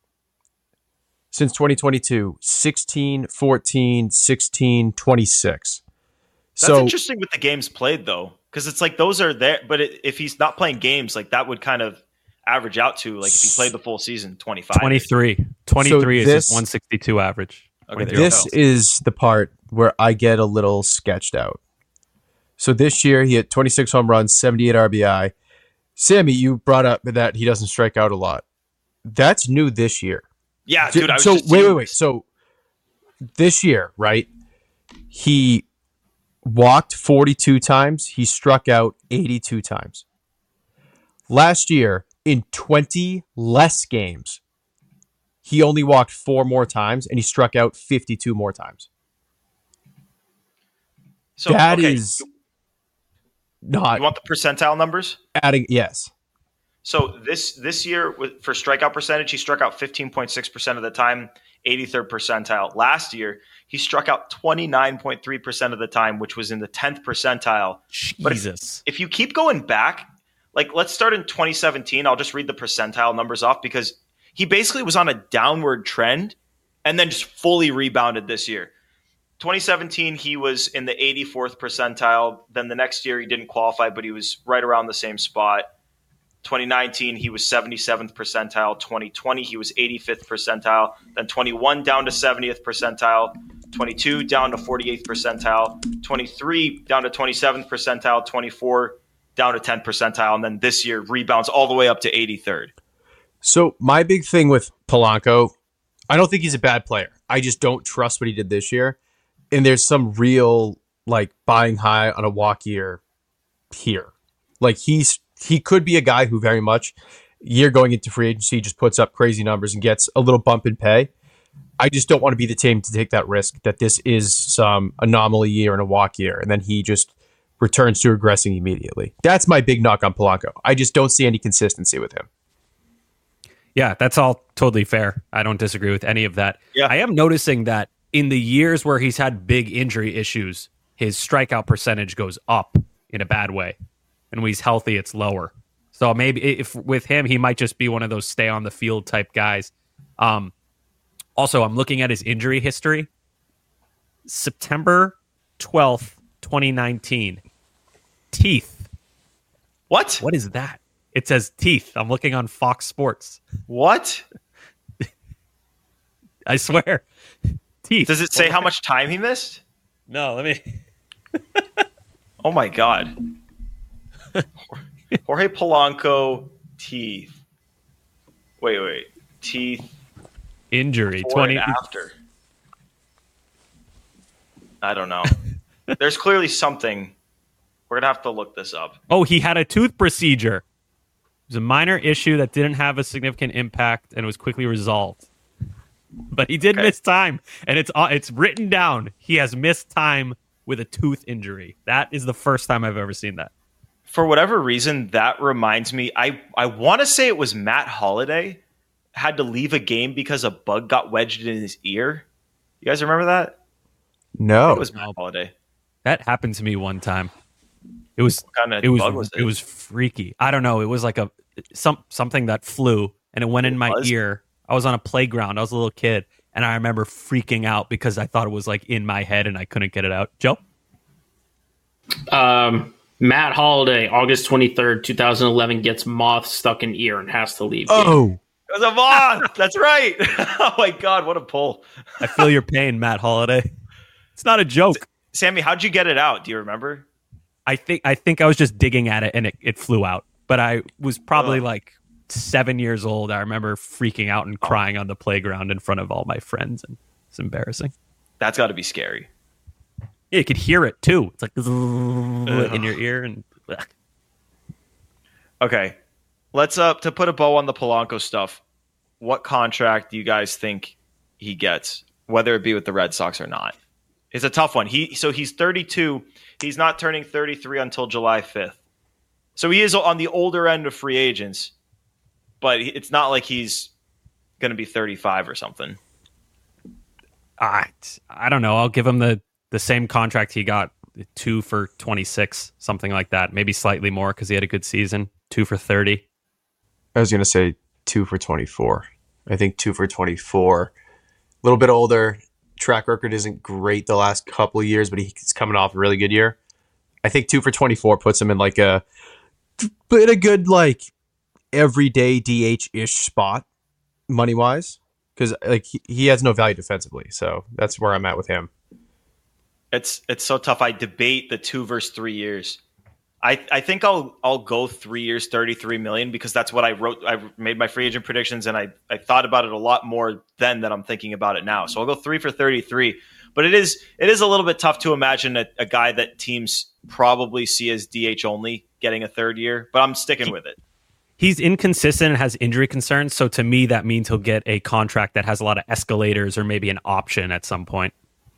[SPEAKER 11] Since twenty twenty-two, sixteen, fourteen, sixteen, twenty-six.
[SPEAKER 9] That's
[SPEAKER 11] so,
[SPEAKER 9] interesting with the games played, though, because it's like those are there. But it, if he's not playing games, like that would kind of average out to, like if he played the full season, twenty-five.
[SPEAKER 10] twenty-three. twenty-three
[SPEAKER 11] so
[SPEAKER 10] is
[SPEAKER 11] this,
[SPEAKER 10] his one sixty-two average.
[SPEAKER 9] Okay,
[SPEAKER 11] this is the part where I get a little sketched out. So this year he had twenty-six home runs, seventy-eight R B I. Sammy, you brought up that he doesn't strike out a lot. That's new this year.
[SPEAKER 9] Yeah, dude. I was
[SPEAKER 11] so
[SPEAKER 9] just
[SPEAKER 11] wait, wait, wait. So this year, right? He walked forty-two times. He struck out eighty-two times. Last year, in twenty less games, he only walked four more times and he struck out fifty-two more times.
[SPEAKER 9] So
[SPEAKER 11] that
[SPEAKER 9] okay.
[SPEAKER 11] is not.
[SPEAKER 9] You want the percentile numbers?
[SPEAKER 11] Adding, yes.
[SPEAKER 9] So this this year with, for strikeout percentage, he struck out fifteen point six percent of the time, eighty-third percentile. Last year, he struck out twenty-nine point three percent of the time, which was in the tenth percentile.
[SPEAKER 10] Jesus.
[SPEAKER 9] But if, if you keep going back, like let's start in twenty seventeen. I'll just read the percentile numbers off because he basically was on a downward trend and then just fully rebounded this year. twenty seventeen, he was in the eighty-fourth percentile. Then the next year, he didn't qualify, but he was right around the same spot. twenty nineteen, he was seventy-seventh percentile. twenty twenty, he was eighty-fifth percentile. Then twenty-one down to seventieth percentile. twenty-two down to forty-eighth percentile. twenty-three down to twenty-seventh percentile. twenty-four down to tenth percentile. And then this year rebounds all the way up to eighty-third.
[SPEAKER 11] So my big thing with Polanco, I don't think he's a bad player. I just don't trust what he did this year. And there's some real like buying high on a walk year here. Like he's he could be a guy who very much year going into free agency just puts up crazy numbers and gets a little bump in pay. I just don't want to be the team to take that risk that this is some anomaly year and a walk year, and then he just returns to regressing immediately. That's my big knock on Polanco. I just don't see any consistency with him.
[SPEAKER 10] Yeah, that's all totally fair. I don't disagree with any of that.
[SPEAKER 9] Yeah.
[SPEAKER 10] I am noticing that in the years where he's had big injury issues, his strikeout percentage goes up in a bad way. And when he's healthy, it's lower. So maybe if with him, he might just be one of those stay on the field type guys. Um, also, I'm looking at his injury history. September twelfth, twenty nineteen. Teeth.
[SPEAKER 9] What?
[SPEAKER 10] What is that? It says teeth. I'm looking on Fox Sports.
[SPEAKER 9] What?
[SPEAKER 10] I swear. Teeth.
[SPEAKER 9] Does it say how much time he missed?
[SPEAKER 10] No, let me.
[SPEAKER 9] Oh my God. Jorge Polanco, teeth. Wait, wait. Teeth.
[SPEAKER 10] Injury.
[SPEAKER 9] Before
[SPEAKER 10] twenty
[SPEAKER 9] and after. I don't know. There's clearly something. We're going to have to look this up.
[SPEAKER 10] Oh, he had a tooth procedure. It was a minor issue that didn't have a significant impact and was quickly resolved. But he did
[SPEAKER 9] Okay.
[SPEAKER 10] miss time, and it's uh, it's written down. He has missed time with a tooth injury. That is the first time I've ever seen that.
[SPEAKER 9] For whatever reason, that reminds me. I, I want to say it was Matt Holliday had to leave a game because a bug got wedged in his ear. You guys remember that?
[SPEAKER 11] No.
[SPEAKER 9] It was Matt Holliday.
[SPEAKER 10] That happened to me one time. It was
[SPEAKER 9] What kind of
[SPEAKER 10] it was,
[SPEAKER 9] bug was it?
[SPEAKER 10] it was freaky. I don't know. It was like a some something that flew and it went in my
[SPEAKER 9] was?
[SPEAKER 10] ear. I was on a playground. I was a little kid, and I remember freaking out because I thought it was like in my head and I couldn't get it out. Joe?
[SPEAKER 13] Um, Matt Holliday, August twenty-third, twenty eleven, gets moth stuck in ear and has to leave.
[SPEAKER 11] Oh.
[SPEAKER 9] It was a moth. That's right. Oh my God, what a pull.
[SPEAKER 10] I feel your pain, Matt Holliday. It's not a joke.
[SPEAKER 9] Sammy, how'd you get it out? Do you remember?
[SPEAKER 10] I think I think I was just digging at it and it, it flew out. But I was probably
[SPEAKER 9] Ugh.
[SPEAKER 10] like seven years old. I remember freaking out and crying on the playground in front of all my friends, and it's embarrassing.
[SPEAKER 9] That's got to be scary.
[SPEAKER 10] Yeah, you could hear it too. It's like in your ear and ugh.
[SPEAKER 9] Okay. Let's uh to put a bow on the Polanco stuff. What contract do you guys think he gets, whether it be with the Red Sox or not? It's a tough one. He so he's thirty-two. He's not turning thirty-three until July fifth. So he is on the older end of free agents, but it's not like he's going to be thirty-five or something.
[SPEAKER 10] I, I don't know. I'll give him the, the same contract he got, two for twenty-six, something like that. Maybe slightly more because he had a good season. Two for thirty.
[SPEAKER 11] I was going to say two for twenty-four. I think two for twenty-four. A little bit older. Track record isn't great the last couple of years, but he's coming off a really good year. I think two for twenty-four puts him in like a, in a good like everyday D H-ish spot money-wise. Because like he, he has no value defensively. So that's where I'm at with him.
[SPEAKER 9] It's it's so tough. I debate the two versus three years. I, I think I'll I'll go three years, thirty-three million, because that's what I wrote. I made my free agent predictions, and I, I thought about it a lot more then than I'm thinking about it now. So I'll go three for thirty-three. But it is it is a little bit tough to imagine a, a guy that teams probably see as D H only getting a third year. But I'm sticking with it.
[SPEAKER 10] He's inconsistent and has injury concerns. So to me, that means he'll get a contract that has a lot of escalators or maybe an option at some point.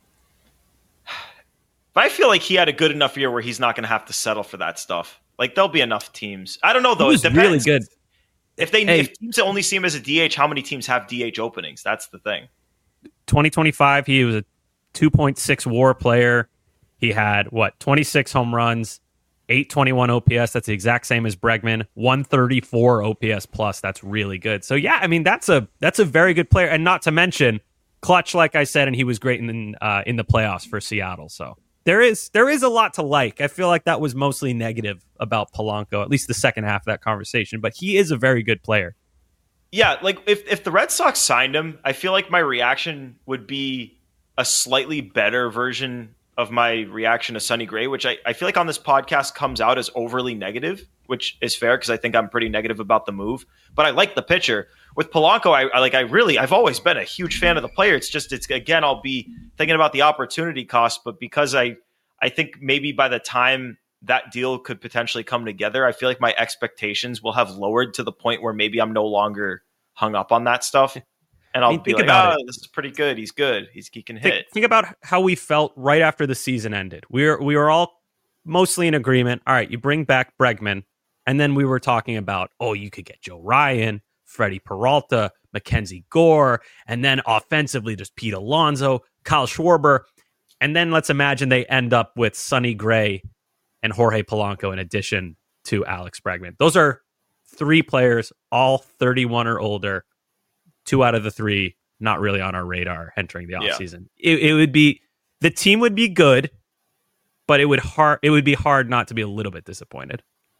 [SPEAKER 9] But I feel like he had a good enough year where he's not going to have to settle for that stuff. Like, there'll be enough teams. I don't know, though.
[SPEAKER 10] He was
[SPEAKER 9] it depends.
[SPEAKER 10] really good.
[SPEAKER 9] If they
[SPEAKER 10] Hey.
[SPEAKER 9] if teams only see him as a D H, how many teams have D H openings? That's the thing.
[SPEAKER 10] twenty twenty-five, he was a two point six WAR player. He had, what, twenty-six home runs, eight twenty-one O P S. That's the exact same as Bregman. one thirty-four O P S plus. That's really good. So, yeah, I mean, that's a that's a very good player. And not to mention, clutch, like I said, and he was great in uh, in the playoffs for Seattle. So there is there is a lot to like. I feel like that was mostly negative about Polanco, at least the second half of that conversation. But he is a very good player.
[SPEAKER 9] Yeah, like if, if the Red Sox signed him, I feel like my reaction would be a slightly better version of my reaction to Sonny Gray, which I, I feel like on this podcast comes out as overly negative, which is fair because I think I'm pretty negative about the move. But I like the pitcher. With Polanco, I, I like I really I've always been a huge fan of the player. It's just it's again I'll be thinking about the opportunity cost, but because I I think maybe by the time that deal could potentially come together, I feel like my expectations will have lowered to the point where maybe I'm no longer hung up on that stuff. And I'll
[SPEAKER 10] I mean,
[SPEAKER 9] be
[SPEAKER 10] think
[SPEAKER 9] like,
[SPEAKER 10] about
[SPEAKER 9] oh,
[SPEAKER 10] it.
[SPEAKER 9] this is pretty good. He's good. He's he can hit.
[SPEAKER 10] Think, think about how we felt right after the season ended. We were we were all mostly in agreement. All right, you bring back Bregman, and then we were talking about, oh, you could get Joe Ryan, Freddie Peralta, Mackenzie Gore, and then offensively just Pete Alonso, Kyle Schwarber, and then let's imagine they end up with Sonny Gray and Jorge Polanco in addition to Alex Bregman. Those are three players, all thirty-one or older. Two out of the three not really on our radar entering the offseason. Yeah. It, it would be the team would be good, but it would hard it would be hard not to be a little bit disappointed.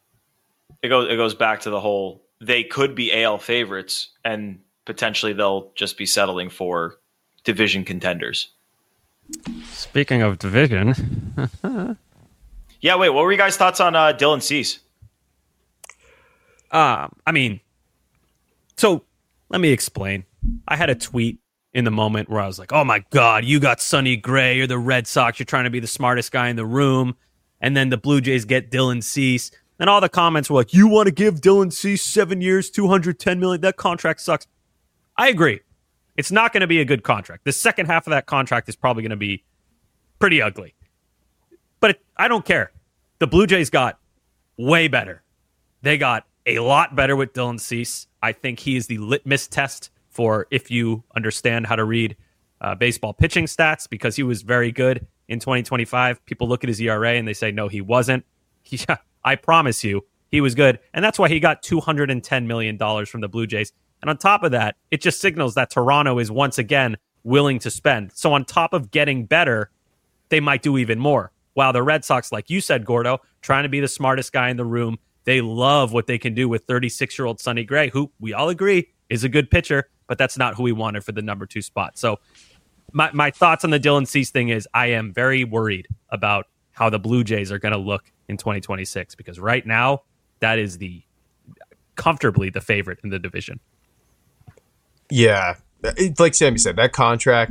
[SPEAKER 9] It goes it goes back to the whole they could be A L favorites and potentially they'll just be settling for division contenders.
[SPEAKER 10] Speaking of division,
[SPEAKER 9] yeah. Wait, what were you guys' thoughts on uh, Dylan Cease?
[SPEAKER 10] Um, I mean, so let me explain. I had a tweet in the moment where I was like, oh my God, you got Sonny Gray. You're the Red Sox. You're trying to be the smartest guy in the room. And then the Blue Jays get Dylan Cease. And all the comments were like, you want to give Dylan Cease seven years, two hundred ten million dollars? That contract sucks. I agree. It's not going to be a good contract. The second half of that contract is probably going to be pretty ugly. But it, I don't care. The Blue Jays got way better. They got a lot better with Dylan Cease. I think he is the litmus test for if you understand how to read uh, baseball pitching stats, because he was very good in twenty twenty-five. People look at his E R A and they say, no, he wasn't. He, I promise you, he was good. And that's why he got two hundred ten million dollars from the Blue Jays. And on top of that, it just signals that Toronto is once again willing to spend. So on top of getting better, they might do even more. While the Red Sox, like you said, Gordo, trying to be the smartest guy in the room, they love what they can do with thirty-six-year-old Sonny Gray, who we all agree is a good pitcher, but that's not who we wanted for the number two spot. So my, my thoughts on the Dylan Cease thing is I am very worried about how the Blue Jays are going to look in twenty twenty-six, because right now that is the comfortably the favorite in the division.
[SPEAKER 11] Yeah, like Sammy said, that contract,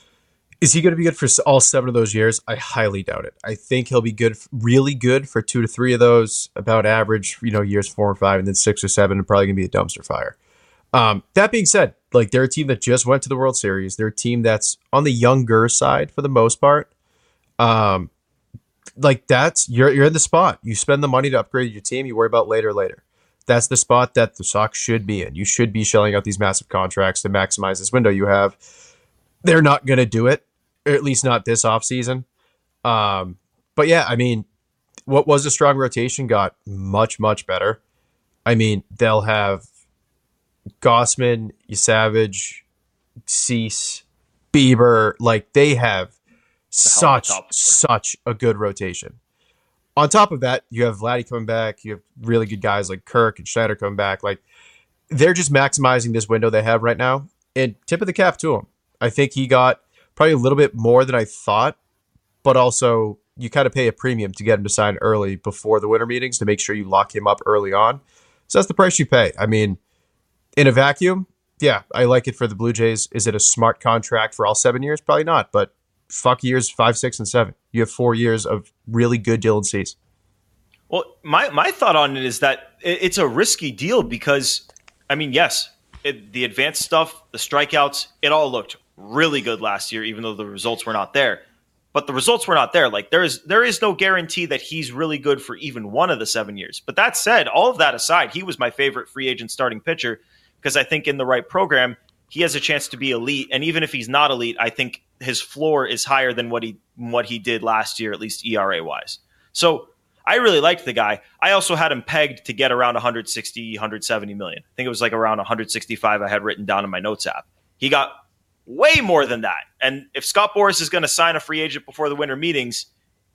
[SPEAKER 11] is he going to be good for all seven of those years? I highly doubt it. I think he'll be good, really good for two to three of those, about average, you know, years four and five, and then six or seven, and probably going to be a dumpster fire. Um, that being said, like, they're a team that just went to the World Series. They're a team that's on the younger side for the most part. Um, like that's you're you're in the spot. You spend the money to upgrade your team. You worry about later, later. That's the spot that the Sox should be in. You should be shelling out these massive contracts to maximize this window you have. They're not going to do it, or at least not this offseason. Um, but yeah, I mean, what was a strong rotation got much, much better. I mean, they'll have Gausman, Savage, Cease, Bieber. Like, they have such, such a good rotation. On top of that, you have Vladdy coming back. You have really good guys like Kirk and Schneider coming back. Like, they're just maximizing this window they have right now. And tip of the cap to him. I think he got probably a little bit more than I thought, but also you kind of pay a premium to get him to sign early before the winter meetings to make sure you lock him up early on. So that's the price you pay. I mean, in a vacuum, yeah, I like it for the Blue Jays. Is it a smart contract for all seven years? Probably not, but fuck years five, six, and seven. You have four years of really good Dylan Cease.
[SPEAKER 9] Well, my, my thought on it is that it's a risky deal because, I mean, yes, it, the advanced stuff, the strikeouts, it all looked really good last year, even though the results were not there. But the results were not there. Like, there is there is no guarantee that he's really good for even one of the seven years. But that said, all of that aside, he was my favorite free agent starting pitcher because I think in the right program, he has a chance to be elite. And even if he's not elite, I think his floor is higher than what he what he did last year, at least E R A wise. So I really liked the guy. I also had him pegged to get around one sixty, one seventy million. I think it was like around one sixty-five I had written down in my notes app. He got way more than that. And if Scott Boras is going to sign a free agent before the winter meetings,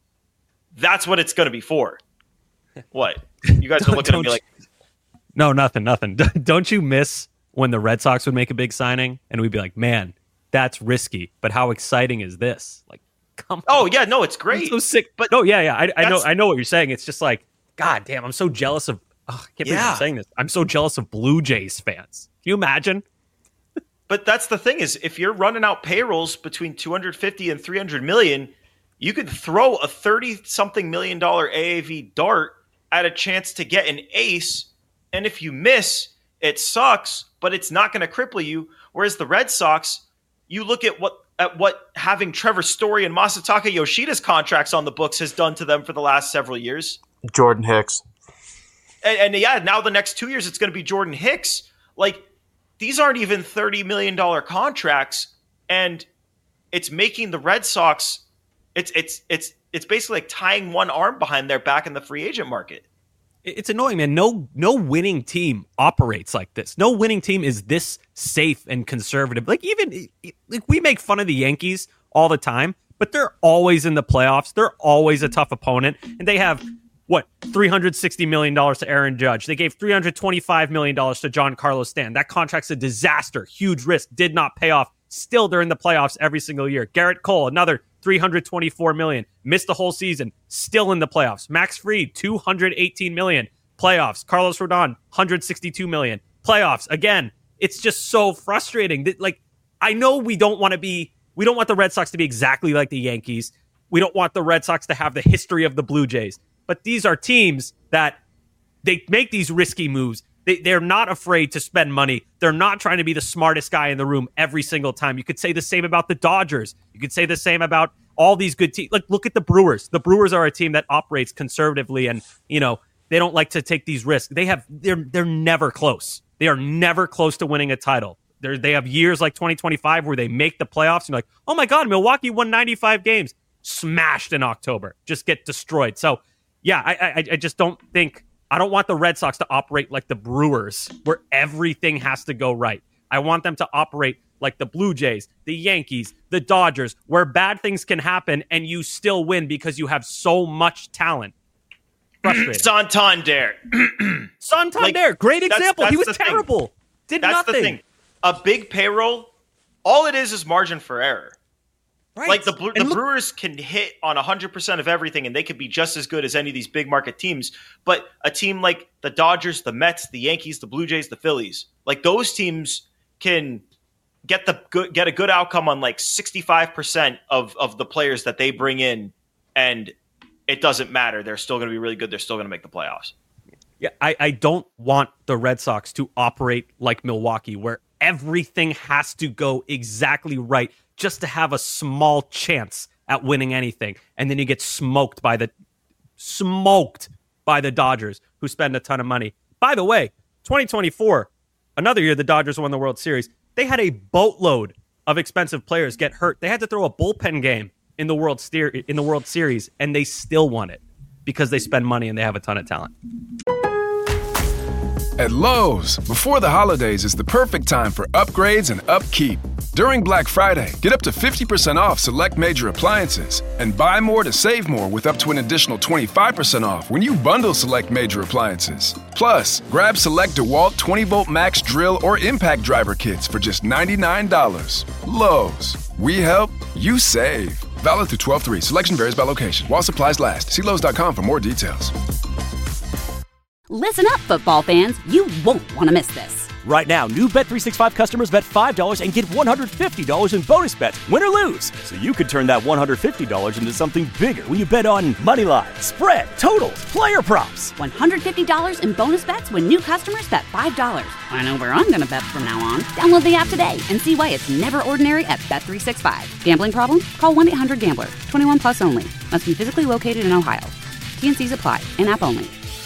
[SPEAKER 9] that's what it's going to be for. What? You guys are looking at me like...
[SPEAKER 10] No, nothing, nothing. Don't you miss when the Red Sox would make a big signing and we'd be like, man, that's risky, but how exciting is this? Like, come on.
[SPEAKER 9] Oh, yeah, no, it's great.
[SPEAKER 10] I'm so sick. But no, yeah, yeah, I, I know I know what you're saying. It's just like, God damn, I'm so jealous of... Oh, I can't believe
[SPEAKER 9] Yeah.
[SPEAKER 10] I'm saying this. I'm so jealous of Blue Jays fans. Can you imagine?
[SPEAKER 9] But that's the thing is, if you're running out payrolls between two hundred fifty and three hundred million, you could throw a thirty something million dollar A A V dart at a chance to get an ace. And if you miss, it sucks, but it's not going to cripple you. Whereas the Red Sox, you look at what at what having Trevor Story and Masataka Yoshida's contracts on the books has done to them for the last several years.
[SPEAKER 11] Jordan Hicks.
[SPEAKER 9] And, and yeah, now the next two years, it's going to be Jordan Hicks. Like, these aren't even thirty million dollars contracts, and it's making the Red Sox, it's it's it's it's basically like tying one arm behind their back in the free agent market.
[SPEAKER 10] It's annoying, man. No, no winning team operates like this. No winning team is this safe and conservative. Like, even like we make fun of the Yankees all the time, but they're always in the playoffs. They're always a tough opponent, and they have what three hundred sixty million dollars to Aaron Judge. They gave three hundred twenty-five million dollars to Giancarlo Stanton. That contract's a disaster, huge risk, did not pay off. Still, they're in the playoffs every single year. Garrett Cole, another three hundred twenty-four million dollars, missed the whole season, still in the playoffs. Max Fried, two hundred eighteen million dollars, Playoffs, Carlos Rodon, one hundred sixty-two million. Playoffs, again, it's just so frustrating. That, like, I know we don't want to be, we don't want the Red Sox to be exactly like the Yankees. We don't want the Red Sox to have the history of the Blue Jays. But these are teams that they make these risky moves. They, they're not afraid to spend money. They're not trying to be the smartest guy in the room every single time. You could say the same about the Dodgers. You could say the same about all these good teams. Like, look at the Brewers. The Brewers are a team that operates conservatively, and, you know, they don't like to take these risks. They have, they're, they're never close. They are never close to winning a title. They're, they have years like twenty twenty-five where they make the playoffs and you're like, oh my God, Milwaukee won ninety-five games. Smashed in October. Just get destroyed. So, yeah, I, I, I just don't think, I don't want the Red Sox to operate like the Brewers, where everything has to go right. I want them to operate like the Blue Jays, the Yankees, the Dodgers, where bad things can happen and you still win because you have so much talent. Frustrating.
[SPEAKER 9] Santander.
[SPEAKER 10] Santander, like, great example. That's, that's he was terrible.
[SPEAKER 9] Thing.
[SPEAKER 10] Did
[SPEAKER 9] that's
[SPEAKER 10] nothing.
[SPEAKER 9] The thing. A big payroll, all it is is margin for error. Right. Like the, the look, Brewers can hit on one hundred percent of everything, and they could be just as good as any of these big market teams. But a team like the Dodgers, the Mets, the Yankees, the Blue Jays, the Phillies, like those teams can get the good, get a good outcome on like sixty-five percent of, of the players that they bring in, and it doesn't matter. They're still going to be really good. They're still going to make the playoffs.
[SPEAKER 10] Yeah, I, I don't want the Red Sox to operate like Milwaukee, where everything has to go exactly right just to have a small chance at winning anything. And then you get smoked by the smoked by the Dodgers, who spend a ton of money. By the way, twenty twenty-four, another year the Dodgers won the World Series. They had a boatload of expensive players get hurt. They had to throw a bullpen game in the World Steer in the World Series, and they still won it because they spend money and they have a ton of talent.
[SPEAKER 1] At Lowe's, before the holidays is the perfect time for upgrades and upkeep. During Black Friday, get up to fifty percent off select major appliances and buy more to save more with up to an additional twenty-five percent off when you bundle select major appliances. Plus, grab select DeWalt twenty volt max drill or impact driver kits for just ninety-nine dollars. Lowe's, we help, you save. Valid through twelve three. Selection varies by location. While supplies last. See Lowe's dot com for more details.
[SPEAKER 2] Listen up, football fans. You won't want to miss this.
[SPEAKER 3] Right now, new Bet three sixty-five customers bet five dollars and get one hundred fifty dollars in bonus bets, win or lose. So you could turn that one hundred fifty dollars into something bigger when you bet on money line, spread, totals, player props.
[SPEAKER 2] one hundred fifty dollars in bonus bets when new customers bet five dollars. I know where I'm going to bet from now on. Download the app today and see why it's never ordinary at Bet three sixty-five. Gambling problem? Call one eight hundred gambler. twenty-one plus only. Must be physically located in Ohio. T N Cs apply. In-app only.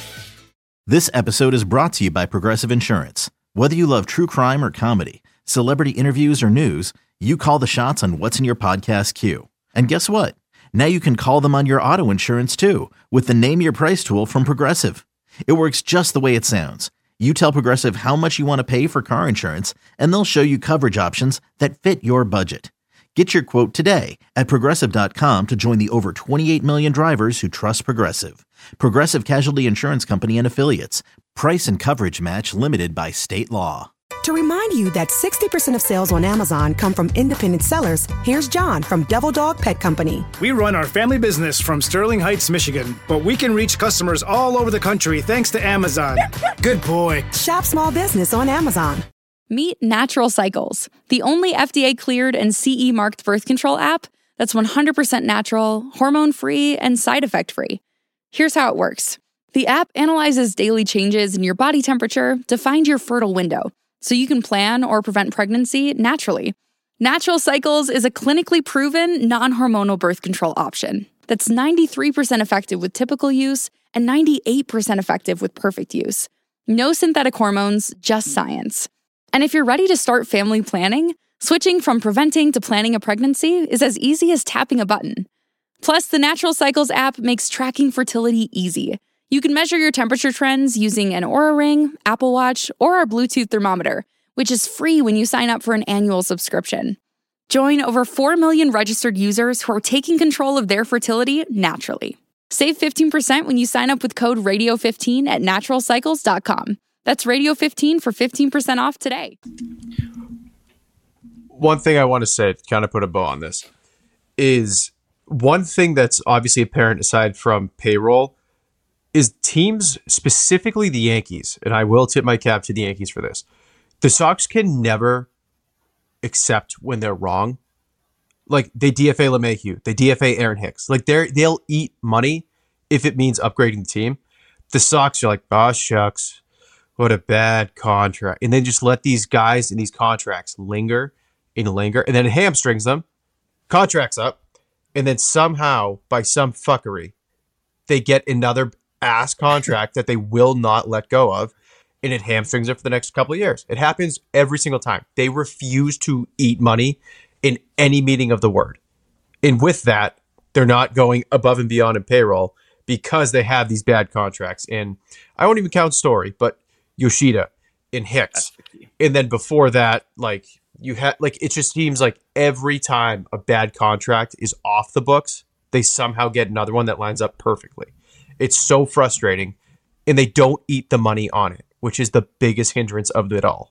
[SPEAKER 4] This episode is brought to you by Progressive Insurance. Whether you love true crime or comedy, celebrity interviews or news, you call the shots on what's in your podcast queue. And guess what? Now you can call them on your auto insurance too with the Name Your Price tool from Progressive. It works just the way it sounds. You tell Progressive how much you want to pay for car insurance, and they'll show you coverage options that fit your budget. Get your quote today at Progressive dot com to join the over twenty-eight million drivers who trust Progressive. Progressive Casualty Insurance Company and Affiliates. Price and coverage match limited by state law.
[SPEAKER 5] To remind you that sixty percent of sales on Amazon come from independent sellers, here's John from Devil Dog Pet Company.
[SPEAKER 6] We run our family business from Sterling Heights, Michigan, but we can reach customers all over the country thanks to Amazon. Good boy.
[SPEAKER 5] Shop small business on Amazon.
[SPEAKER 12] Meet Natural Cycles, the only F D A-cleared and C E marked birth control app that's one hundred percent natural, hormone-free, and side effect-free. Here's how it works. The app analyzes daily changes in your body temperature to find your fertile window, so you can plan or prevent pregnancy naturally. Natural Cycles is a clinically proven, non-hormonal birth control option that's ninety-three percent effective with typical use and ninety-eight percent effective with perfect use. No synthetic hormones, just science. And if you're ready to start family planning, switching from preventing to planning a pregnancy is as easy as tapping a button. Plus, the Natural Cycles app makes tracking fertility easy. You can measure your temperature trends using an Oura Ring, Apple Watch, or our Bluetooth thermometer, which is free when you sign up for an annual subscription. Join over four million registered users who are taking control of their fertility naturally. Save fifteen percent when you sign up with code radio fifteen at natural cycles dot com. That's radio fifteen for fifteen percent off today.
[SPEAKER 11] One thing I want to say, to kind of put a bow on this, is one thing that's obviously apparent aside from payroll is teams, specifically the Yankees, and I will tip my cap to the Yankees for this. The Sox can never accept when they're wrong. Like, they D F A LeMahieu, they D F A Aaron Hicks. Like, they're they'll eat money if it means upgrading the team. The Sox are like, oh, shucks, what a bad contract. And then just let these guys in these contracts linger and linger, and then it hamstrings them, contracts up, and then somehow, by some fuckery, they get another ass contract that they will not let go of, and it hamstrings it for the next couple of years. It happens every single time. They refuse to eat money in any meaning of the word. And with that, they're not going above and beyond in payroll because they have these bad contracts. And I won't even count Story, but Yoshida and Hicks. And then before that, like you had, like it just seems like every time a bad contract is off the books, they somehow get another one that lines up perfectly. It's so frustrating, and they don't eat the money on it, which is the biggest hindrance of it all.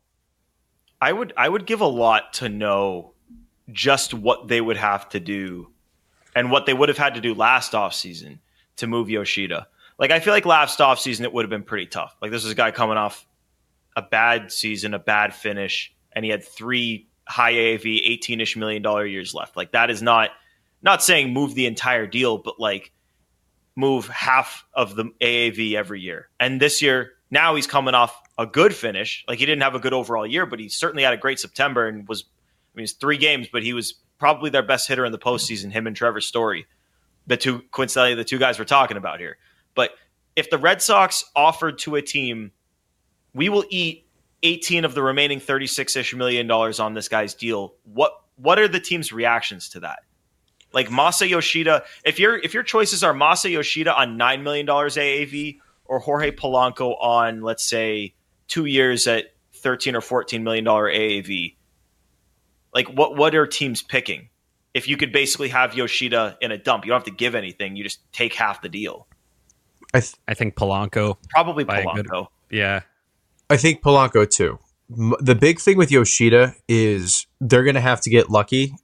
[SPEAKER 9] I would I would give a lot to know just what they would have to do and what they would have had to do last offseason to move Yoshida. Like, I feel like last offseason it would have been pretty tough. Like, this was a guy coming off a bad season, a bad finish, and he had three high A A V, eighteen-ish million dollar years left. Like, that is not, not saying move the entire deal, but like move half of the A A V every year. And this year, now he's coming off a good finish. Like, he didn't have a good overall year, but he certainly had a great September and was, I mean, it's three games, but he was probably their best hitter in the postseason, him and Trevor Story, the two, coincidentally, the two guys we're talking about here. But if the Red Sox offered to a team, we will eat eighteen of the remaining thirty-six-ish million dollars on this guy's deal, what what are the team's reactions to that? Like Masa Yoshida, if your if your choices are Masa Yoshida on nine million dollars A A V or Jorge Polanco on, let's say, two years at thirteen or fourteen million dollars A A V, like what what are teams picking? If you could basically have Yoshida in a dump, you don't have to give anything, you just take half the deal.
[SPEAKER 10] I, th- I think Polanco.
[SPEAKER 9] Probably Polanco.
[SPEAKER 10] Good, yeah.
[SPEAKER 11] I think Polanco too. The big thing with Yoshida is they're going to have to get lucky,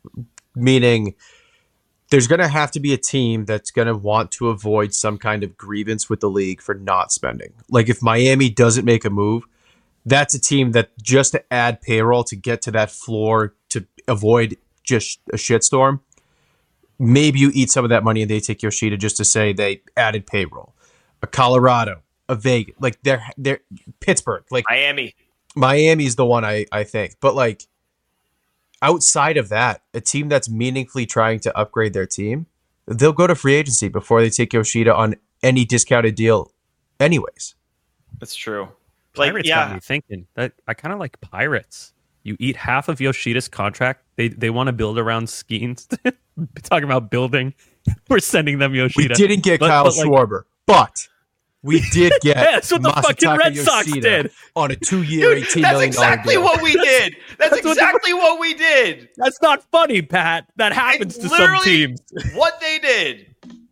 [SPEAKER 11] meaning there's going to have to be a team that's going to want to avoid some kind of grievance with the league for not spending. Like if Miami doesn't make a move, that's a team that just to add payroll to get to that floor to avoid just a shitstorm. Maybe you eat some of that money and they take Yoshida just to say they added payroll. A Colorado, a Vegas, like they're they're Pittsburgh, like
[SPEAKER 9] Miami.
[SPEAKER 11] Miami's the one I, I think. But like outside of that, a team that's meaningfully trying to upgrade their team, they'll go to free agency before they take Yoshida on any discounted deal anyways.
[SPEAKER 9] That's true.
[SPEAKER 10] Pirates
[SPEAKER 9] like, yeah.
[SPEAKER 10] got me thinking that I kind of like Pirates. You eat half of Yoshida's contract. They they want to build around Skeens. Talking about building. We're sending them Yoshida.
[SPEAKER 11] We didn't get but, Kyle but Schwarber, like, but we did get
[SPEAKER 10] yeah, that's what the Masataka fucking Red Sox
[SPEAKER 11] Yoshida
[SPEAKER 10] did
[SPEAKER 11] on a two-year,
[SPEAKER 9] Dude,
[SPEAKER 11] eighteen million dollars
[SPEAKER 9] That's exactly
[SPEAKER 11] deal.
[SPEAKER 9] what we did. That's, that's exactly what, the, what we did.
[SPEAKER 10] That's not funny, Pat. That happens it's to some teams.
[SPEAKER 9] What they did.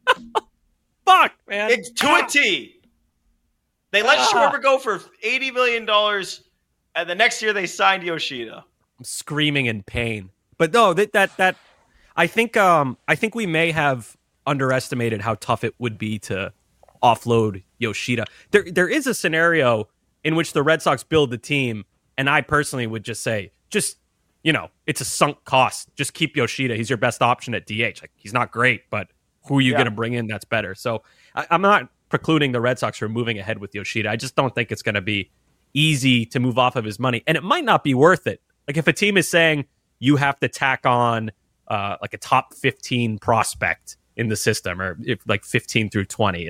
[SPEAKER 10] Fuck, man.
[SPEAKER 9] It's to ah. a T. They let ah. Schwarber go for eighty million dollars, and the next year they signed Yoshida.
[SPEAKER 10] I'm screaming in pain. But no, that that that I think um I think we may have underestimated how tough it would be to offload Yoshida. There there is a scenario in which the Red Sox build the team, and I personally would just say, just you know, it's a sunk cost. Just keep Yoshida. He's your best option at D H. Like he's not great, but who are you yeah. going to bring in that's better? So I, I'm not precluding the Red Sox from moving ahead with Yoshida. I just don't think it's going to be easy to move off of his money, and it might not be worth it. Like if a team is saying you have to tack on uh, like a top fifteen prospect in the system, or if like fifteen through twenty,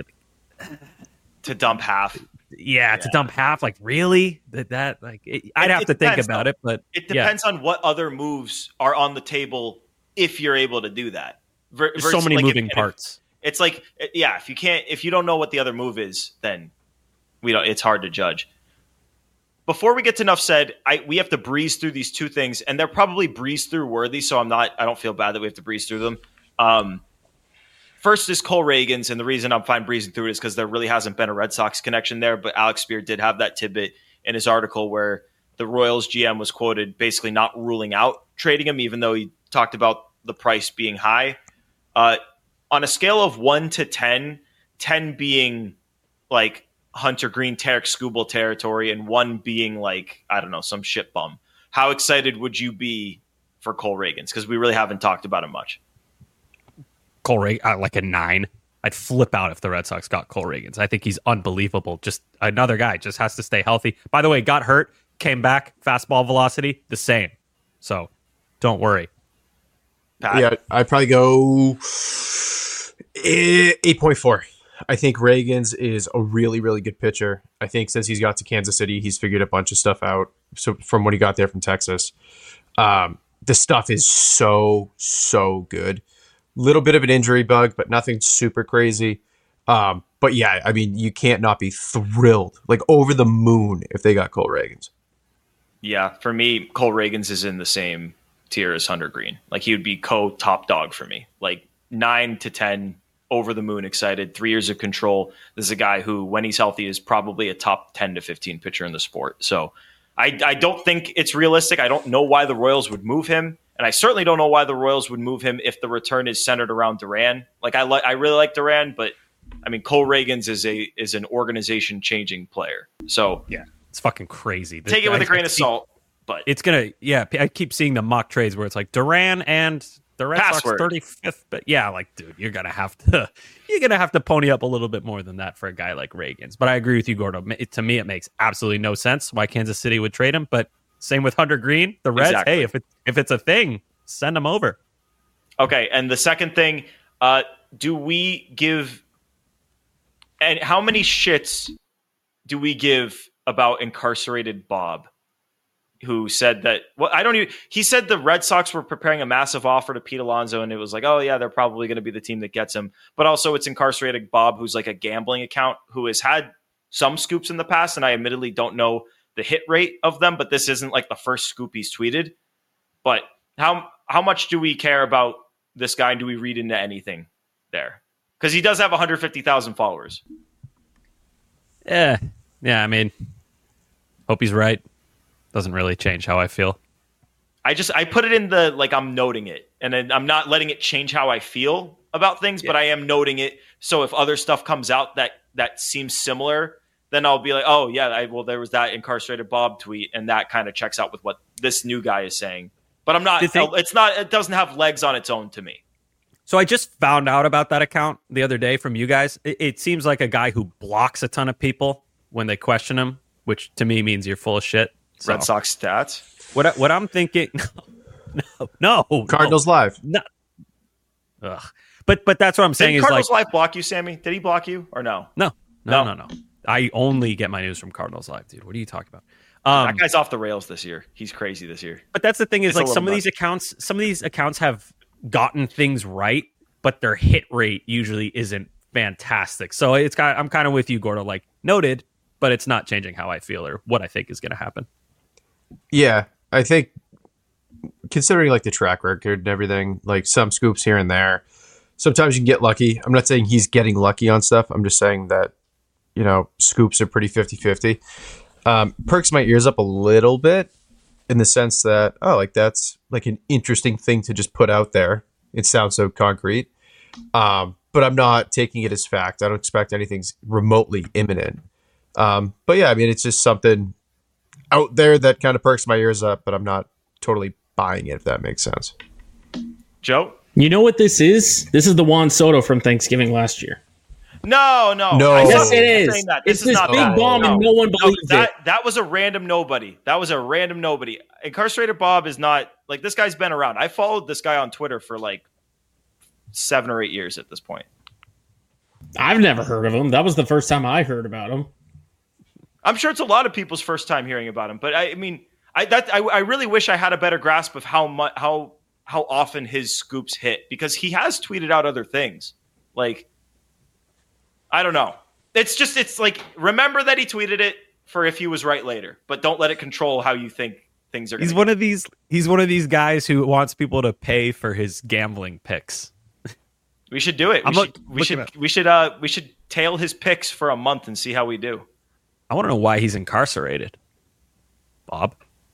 [SPEAKER 9] to dump half,
[SPEAKER 10] yeah, yeah. to dump half, like really that that like it, I'd
[SPEAKER 9] it,
[SPEAKER 10] have
[SPEAKER 9] it
[SPEAKER 10] to
[SPEAKER 9] depends,
[SPEAKER 10] think about
[SPEAKER 9] though.
[SPEAKER 10] it, but
[SPEAKER 9] it depends yeah. on what other moves are on the table if you're able to do that.
[SPEAKER 10] Ver- There's so many
[SPEAKER 9] like
[SPEAKER 10] moving
[SPEAKER 9] if,
[SPEAKER 10] parts.
[SPEAKER 9] If, it's like yeah, if you can't, if you don't know what the other move is, then we don't. It's hard to judge. Before we get to enough said, I we have to breeze through these two things, and they're probably breeze through worthy. So I'm not. I don't feel bad that we have to breeze through them. Um, first is Cole Reagans, and the reason I'm fine breezing through it is because there really hasn't been a Red Sox connection there. But Alex Spear did have that tidbit in his article where the Royals G M was quoted basically not ruling out trading him, even though he talked about the price being high. Uh, on a scale of one to ten, ten being like Hunter Green, Tarek Skubal territory, and one being like, I don't know, some shit bum. How excited would you be for Cole Ragans? Because we really haven't talked about him much.
[SPEAKER 10] Cole Ragans, uh, like a nine. I'd flip out if the Red Sox got Cole Ragans. I think he's unbelievable. Just another guy, just has to stay healthy. By the way, got hurt, came back, fastball velocity, the same. So don't worry.
[SPEAKER 9] Pat?
[SPEAKER 11] Yeah, I'd probably go eight point four. I think Ragans is a really, really good pitcher. I think since he's got to Kansas City, he's figured a bunch of stuff out. So from when he got there from Texas, um, the stuff is so, so good. Little bit of an injury bug, but nothing super crazy. Um, but yeah, I mean, you can't not be thrilled, like over the moon, if they got Cole Ragans.
[SPEAKER 9] Yeah, for me, Cole Ragans is in the same tier as Hunter Green. Like he would be co-top dog for me. Like nine to ten, over the moon excited, three years of control. This is a guy who, when he's healthy, is probably a top ten to fifteen pitcher in the sport. So I, I don't think it's realistic. I don't know why the Royals would move him. And I certainly don't know why the Royals would move him if the return is centered around Duran. Like I like, I really like Duran, but I mean, Cole Ragans is a is an organization changing player. So
[SPEAKER 10] yeah, it's fucking crazy.
[SPEAKER 9] Take it with a grain of salt. But
[SPEAKER 10] it's gonna, yeah. I keep seeing the mock trades where it's like Duran and the Red Sox thirty-fifth. But yeah, like, dude, you're gonna have to, you're gonna have to pony up a little bit more than that for a guy like Ragans. But I agree with you, Gordo. It, to me, it makes absolutely no sense why Kansas City would trade him. But same with Hunter Green, the Reds.
[SPEAKER 9] Exactly.
[SPEAKER 10] Hey, if it if it's a thing, send him over.
[SPEAKER 9] Okay, and the second thing, uh, do we give, and how many shits do we give about incarcerated Bob, who said that, well, I don't even, he said the Red Sox were preparing a massive offer to Pete Alonso, and it was like, oh yeah, they're probably going to be the team that gets him. But also it's incarcerated Bob, who's like a gambling account, who has had some scoops in the past, and I admittedly don't know the hit rate of them, but this isn't like the first scoop he's tweeted. But how how much do we care about this guy, and do we read into anything there? Because he does have one hundred fifty thousand followers.
[SPEAKER 10] Yeah, yeah, I mean, hope he's right. Doesn't really change how I feel.
[SPEAKER 9] I just, I put it in the, like, I'm noting it, and then I'm not letting it change how I feel about things, yeah. But I am noting it. So if other stuff comes out that, that seems similar, then I'll be like, oh yeah, I, well, there was that incarcerated Bob tweet, and that kind of checks out with what this new guy is saying. But I'm not, they, it's not, it doesn't have legs on its own to me.
[SPEAKER 10] So I just found out about that account the other day from you guys. It, it seems like a guy who blocks a ton of people when they question him, which to me means you're full of shit. So,
[SPEAKER 9] Red Sox stats.
[SPEAKER 10] What I, what I'm thinking, no, no,
[SPEAKER 11] Cardinals
[SPEAKER 10] no,
[SPEAKER 11] Live.
[SPEAKER 10] No, ugh. But but that's what I'm saying.
[SPEAKER 9] Did
[SPEAKER 10] is
[SPEAKER 9] Cardinals
[SPEAKER 10] like,
[SPEAKER 9] Live block you, Sammy? Did he block you or no?
[SPEAKER 10] No, no, no, no, no. I only get my news from Cardinals Live, dude. What are you talking about? Um,
[SPEAKER 9] that guy's off the rails this year. He's crazy this year.
[SPEAKER 10] But that's the thing is,
[SPEAKER 9] it's
[SPEAKER 10] like some of these accounts, some of these accounts have gotten things right, but their hit rate usually isn't fantastic. So it's got. I'm kind of with you, Gordo. Like noted, but it's not changing how I feel or what I think is going to happen.
[SPEAKER 11] Yeah, I think considering like the track record and everything, like some scoops here and there, sometimes you can get lucky. I'm not saying he's getting lucky on stuff. I'm just saying that, you know, scoops are pretty fifty-fifty. Um, perks my ears up a little bit in the sense that, oh, like that's like an interesting thing to just put out there. It sounds so concrete. Um, but I'm not taking it as fact. I don't expect anything's remotely imminent. Um, but yeah, I mean, it's just something out there that kind of perks my ears up, but I'm not totally buying it, if that makes sense.
[SPEAKER 9] Joe?
[SPEAKER 13] You know what this is? This is the Juan Soto from Thanksgiving last year.
[SPEAKER 9] No, no.
[SPEAKER 11] No.
[SPEAKER 9] I
[SPEAKER 13] Yes, it is.
[SPEAKER 9] That.
[SPEAKER 13] This
[SPEAKER 9] This
[SPEAKER 13] is
[SPEAKER 9] is not
[SPEAKER 13] big
[SPEAKER 9] that.
[SPEAKER 13] bomb
[SPEAKER 9] no.
[SPEAKER 13] and no one believes
[SPEAKER 9] no, that,
[SPEAKER 13] it.
[SPEAKER 9] That was a random nobody. That was a random nobody. Incarcerated Bob is not, like, this guy's been around. I followed this guy on Twitter for like seven or eight years at this point.
[SPEAKER 13] I've never heard of him. That was the first time I heard about him.
[SPEAKER 9] I'm sure it's a lot of people's first time hearing about him, but I, I mean, I that I, I really wish I had a better grasp of how much how how often his scoops hit, because he has tweeted out other things. Like, I don't know. It's just it's like, remember that he tweeted it for if he was right later, but don't let it control how you think things are.
[SPEAKER 10] He's
[SPEAKER 9] gonna
[SPEAKER 10] one
[SPEAKER 9] go.
[SPEAKER 10] of these. He's one of these guys who wants people to pay for his gambling picks.
[SPEAKER 9] We should do it. We
[SPEAKER 10] I'm
[SPEAKER 9] should
[SPEAKER 10] look,
[SPEAKER 9] we should we should uh we should tail his picks for a month and see how we do.
[SPEAKER 10] I want to know why he's incarcerated, Bob.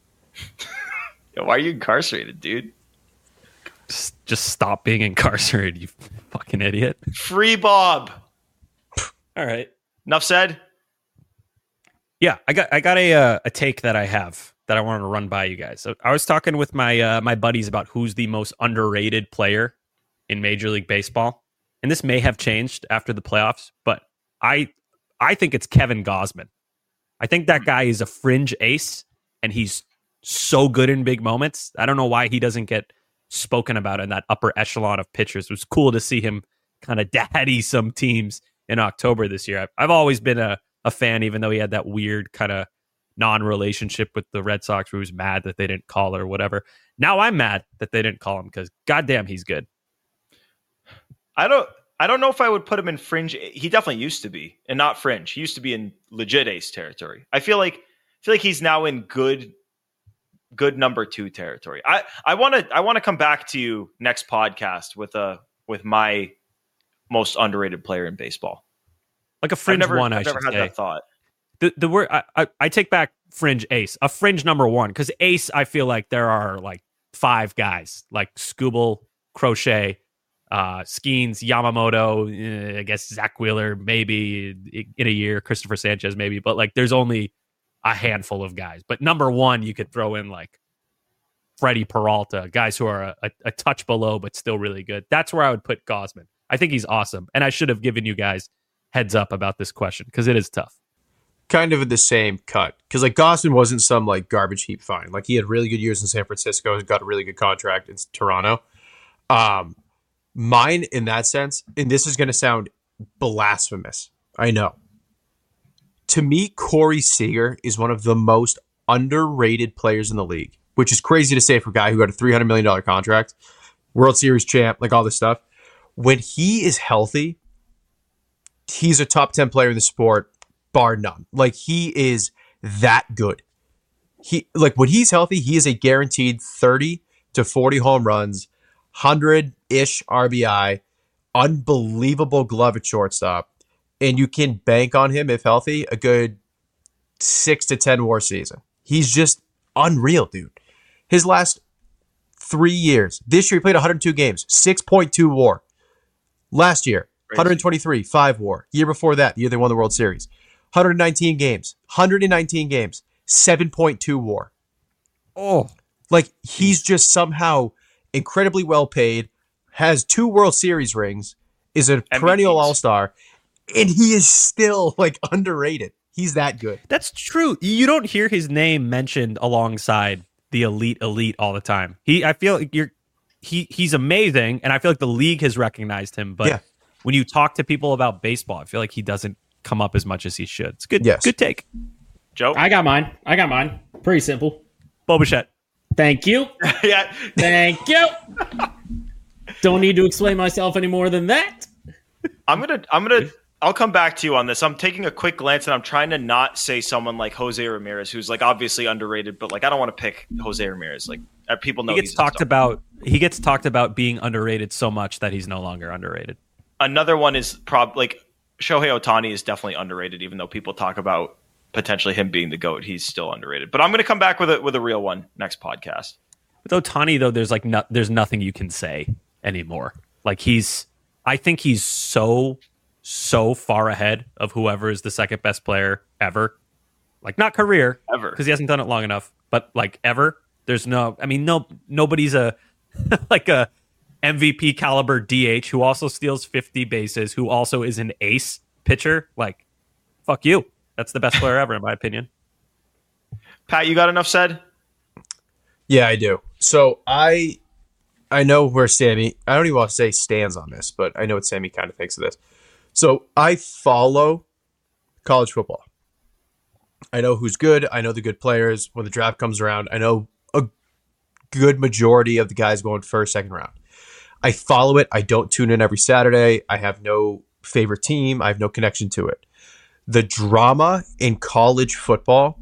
[SPEAKER 9] Yo, why are you incarcerated, dude?
[SPEAKER 10] Just, just stop being incarcerated, you fucking idiot.
[SPEAKER 9] Free Bob.
[SPEAKER 10] All right.
[SPEAKER 9] Enough said.
[SPEAKER 10] Yeah, I got I got a uh, a take that I have that I wanted to run by you guys. So I was talking with my uh, my buddies about who's the most underrated player in Major League Baseball, and this may have changed after the playoffs, but I I think it's Kevin Gausman. I think that guy is a fringe ace, and he's so good in big moments. I don't know why he doesn't get spoken about in that upper echelon of pitchers. It was cool to see him kind of daddy some teams in October this year. I've, I've always been a a fan, even though he had that weird kind of non-relationship with the Red Sox where he was mad that they didn't call or whatever. Now I'm mad that they didn't call him because goddamn, he's good.
[SPEAKER 9] I don't I don't know if I would put him in fringe. He definitely used to be, and not fringe. He used to be in legit ace territory. I feel like I feel like he's now in good good number two territory. I I want to I want to come back to you next podcast with a with my most underrated player in baseball.
[SPEAKER 10] Like a fringe
[SPEAKER 9] never,
[SPEAKER 10] one, I
[SPEAKER 9] I've never
[SPEAKER 10] should
[SPEAKER 9] had
[SPEAKER 10] say.
[SPEAKER 9] that thought.
[SPEAKER 10] The the word I, I, I take back fringe ace, a fringe number one, because ace I feel like there are like five guys like Skubal, Crochet, uh, Skeens, Yamamoto, eh, I guess Zach Wheeler maybe in a year, Christopher Sanchez maybe, but like there's only a handful of guys. But number one, you could throw in like Freddie Peralta, guys who are a, a, a touch below but still really good. That's where I would put Gausman. I think he's awesome, and I should have given you guys heads up about this question because it is tough.
[SPEAKER 11] Kind of in the same cut because like Gausman wasn't some like garbage heap find. Like he had really good years in San Francisco and got a really good contract in Toronto. Um, mine in that sense, and this is going to sound blasphemous, I know. To me, Corey Seager is one of the most underrated players in the league, which is crazy to say for a guy who got a three hundred million dollars contract, World Series champ, like all this stuff. When he is healthy, he's a top ten player in the sport, bar none. Like he is that good. He like when he's healthy, he is a guaranteed thirty to forty home runs, one hundred-ish R B I, unbelievable glove at shortstop, and you can bank on him if healthy a good six to ten WAR season. He's just unreal, dude. His last three years, this year he played one hundred two games, six point two WAR. Last year, one hundred twenty-three, five WAR. Year before that, the year they won the World Series. one hundred nineteen games. one hundred nineteen games. seven point two WAR.
[SPEAKER 10] Oh.
[SPEAKER 11] Like, he's just somehow incredibly well paid, has two World Series rings, is a perennial all-star, and he is still, like, underrated. He's that good.
[SPEAKER 10] That's true. You don't hear his name mentioned alongside the elite elite all the time. He, I feel like you're, he, he's amazing, and I feel like the league has recognized him, but yeah. When you talk to people about baseball, I feel like he doesn't come up as much as he should. It's good.
[SPEAKER 11] Yes.
[SPEAKER 10] Good take.
[SPEAKER 9] Joe?
[SPEAKER 13] I got mine. I got mine. Pretty simple.
[SPEAKER 10] Bo Bichette.
[SPEAKER 13] Thank you.
[SPEAKER 9] Yeah.
[SPEAKER 13] Thank you. Don't need to explain myself any more than that.
[SPEAKER 9] I'm gonna I'm gonna I'll come back to you on this. I'm taking a quick glance and I'm trying to not say someone like Jose Ramirez, who's like obviously underrated, but like I don't want to pick Jose Ramirez. Like people know
[SPEAKER 10] he gets
[SPEAKER 9] he's
[SPEAKER 10] talked about he gets talked about being underrated so much that he's no longer underrated.
[SPEAKER 9] Another one is prob like Shohei Ohtani is definitely underrated, even though people talk about potentially him being the GOAT. He's still underrated. But I'm going to come back with a with a real one next podcast.
[SPEAKER 10] With Ohtani, though, there's like no, there's nothing you can say anymore. Like he's, I think he's so so far ahead of whoever is the second best player ever. Like not career
[SPEAKER 9] ever
[SPEAKER 10] because he hasn't done it long enough, but like ever. There's no, I mean, no, nobody's a like a M V P caliber D H who also steals fifty bases, who also is an ace pitcher. Like, fuck you. That's the best player ever, in my opinion.
[SPEAKER 9] Pat, you got enough said?
[SPEAKER 11] Yeah, I do. So I I know where Sammy, I don't even want to say stands on this, but I know what Sammy kind of thinks of this. So I follow college football. I know who's good. I know the good players. When the draft comes around, I know a good majority of the guys going first, second round. I follow it. I don't tune in every Saturday. I have no favorite team. I have no connection to it. The drama in college football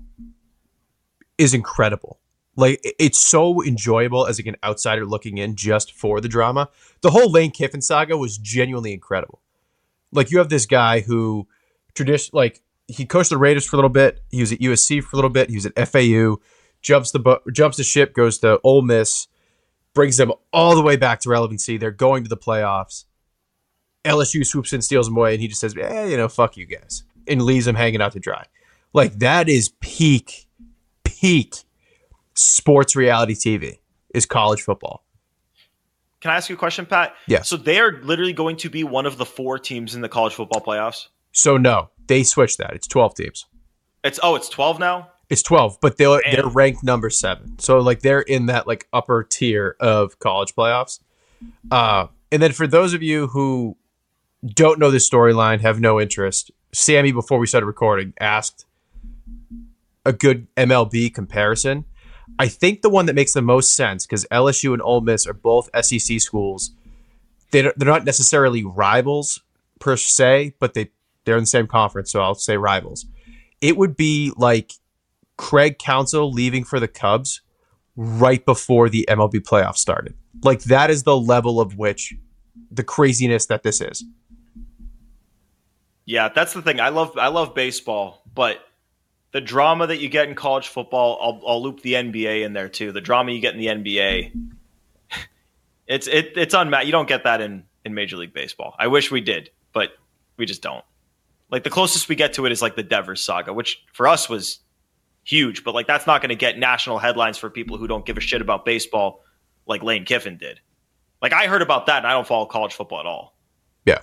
[SPEAKER 11] is incredible. Like, it's so enjoyable as like an outsider looking in just for the drama. The whole Lane Kiffin saga was genuinely incredible. Like, you have this guy who tradition like he coached the Raiders for a little bit. He was at U S C for a little bit. He was at F A U. Jumps the bu- jumps the ship, goes to Ole Miss, brings them all the way back to relevancy. They're going to the playoffs. L S U swoops in, steals him away, and he just says, "Eh, you know, fuck you guys." and leaves them hanging out to dry. Like, that is peak, peak sports reality T V is college football.
[SPEAKER 9] Can I ask you a question, Pat?
[SPEAKER 11] Yeah.
[SPEAKER 9] So they are literally going to be one of the four teams in the college football playoffs?
[SPEAKER 11] So no, they switched that. It's twelve teams.
[SPEAKER 9] It's oh, it's twelve now?
[SPEAKER 11] It's twelve, but they're they're ranked number seven. So like they're in that like upper tier of college playoffs. Uh, and then for those of you who don't know this storyline, have no interest, Sammy, before we started recording, asked a good M L B comparison. I think the one that makes the most sense, because L S U and Ole Miss are both S E C schools. They're, they're not necessarily rivals per se, but they, they're in the same conference, so I'll say rivals. It would be like Craig Counsell leaving for the Cubs right before the M L B playoffs started. Like, that is the level of which the craziness that this is.
[SPEAKER 9] Yeah, that's the thing. I love I love baseball, but the drama that you get in college football, I'll, I'll loop the N B A in there too. The drama you get in the N B A, it's it, it's unmatched. You don't get that in, in Major League Baseball. I wish we did, but we just don't. Like, the closest we get to it is like the Devers saga, which for us was huge, but like that's not going to get national headlines for people who don't give a shit about baseball like Lane Kiffin did. Like, I heard about that, and I don't follow college football at all.
[SPEAKER 11] Yeah.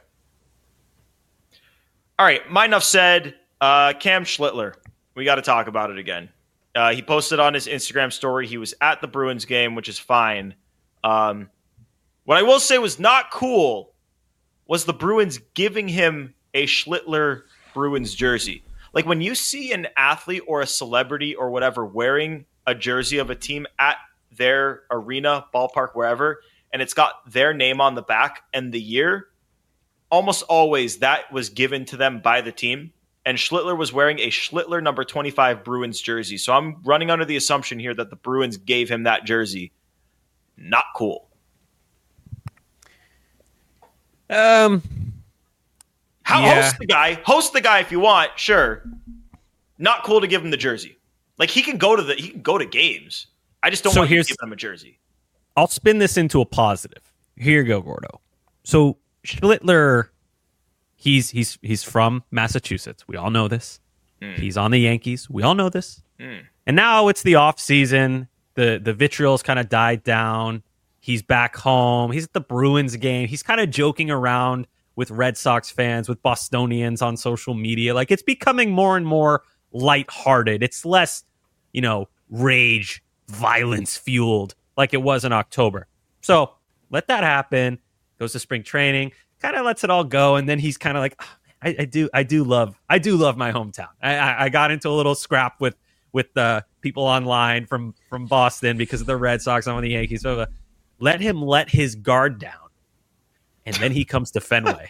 [SPEAKER 9] All right, my enough said. Uh, Cam Schlittler. We got to talk about it again. Uh, he posted on his Instagram story he was at the Bruins game, which is fine. Um, what I will say was not cool was the Bruins giving him a Schlittler Bruins jersey. Like, when you see an athlete or a celebrity or whatever wearing a jersey of a team at their arena, ballpark, wherever, and it's got their name on the back and the year, almost always that was given to them by the team. And Schlittler was wearing a Schlittler number twenty-five Bruins jersey. So I'm running under the assumption here that the Bruins gave him that jersey. Not cool.
[SPEAKER 10] Um,
[SPEAKER 9] How
[SPEAKER 10] yeah.
[SPEAKER 9] host the guy? Host the guy if you want, sure. Not cool to give him the jersey. Like, he can go to the he can go to games. I just don't
[SPEAKER 10] So
[SPEAKER 9] want you
[SPEAKER 10] here's-
[SPEAKER 9] to give him a jersey.
[SPEAKER 10] I'll spin this into a positive. Here you go, Gordo. So Schlittler, he's he's he's from Massachusetts. We all know this. Mm. He's on the Yankees. We all know this. Mm. And now it's the off season. The the vitriol's kind of died down. He's back home. He's at the Bruins game. He's kind of joking around with Red Sox fans, with Bostonians on social media. Like, it's becoming more and more lighthearted. It's less, you know, rage, violence fueled like it was in October. So let that happen. Goes to spring training, kind of lets it all go, and then he's kind of like, oh, I, I do, I do love, I do love my hometown. I, I, I got into a little scrap with with the people online from from Boston because of the Red Sox. I'm on the Yankees. So uh, let him let his guard down, and then he comes to Fenway,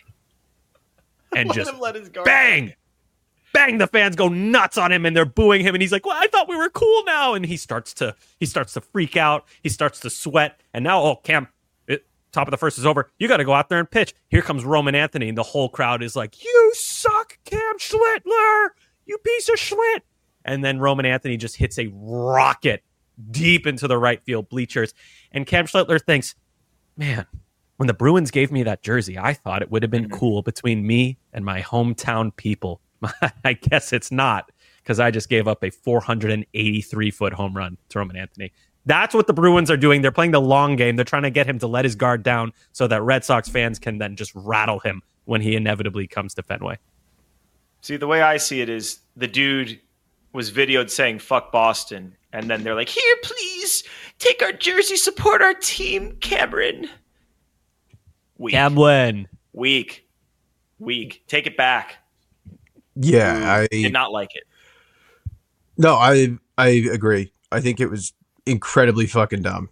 [SPEAKER 10] and
[SPEAKER 9] Let
[SPEAKER 10] just
[SPEAKER 9] him let his guard
[SPEAKER 10] bang.
[SPEAKER 9] down.
[SPEAKER 10] Bang, the fans go nuts on him and they're booing him, and he's like, well, I thought we were cool now. And he starts to he starts to freak out. He starts to sweat. And now, oh, Cam, it, top of the first is over. You got to go out there and pitch. Here comes Roman Anthony, and the whole crowd is like, you suck, Cam Schlittler, you piece of Schlitt. And then Roman Anthony just hits a rocket deep into the right field bleachers. And Cam Schlittler thinks, man, when the Bruins gave me that jersey, I thought it would have been cool between me and my hometown people. I guess it's not, because I just gave up a four hundred eighty-three foot home run to Roman Anthony. That's what the Bruins are doing. They're playing the long game. They're trying to get him to let his guard down so that Red Sox fans can then just rattle him when he inevitably comes to Fenway.
[SPEAKER 9] See, the way I see it is the dude was videoed saying fuck Boston, and then they're like, here, please take our jersey, support our team, Cameron. Weak.
[SPEAKER 10] Cameron.
[SPEAKER 9] Weak. Weak. Take it back.
[SPEAKER 11] Yeah, I
[SPEAKER 9] did not like it.
[SPEAKER 11] No, I I agree. I think it was incredibly fucking dumb.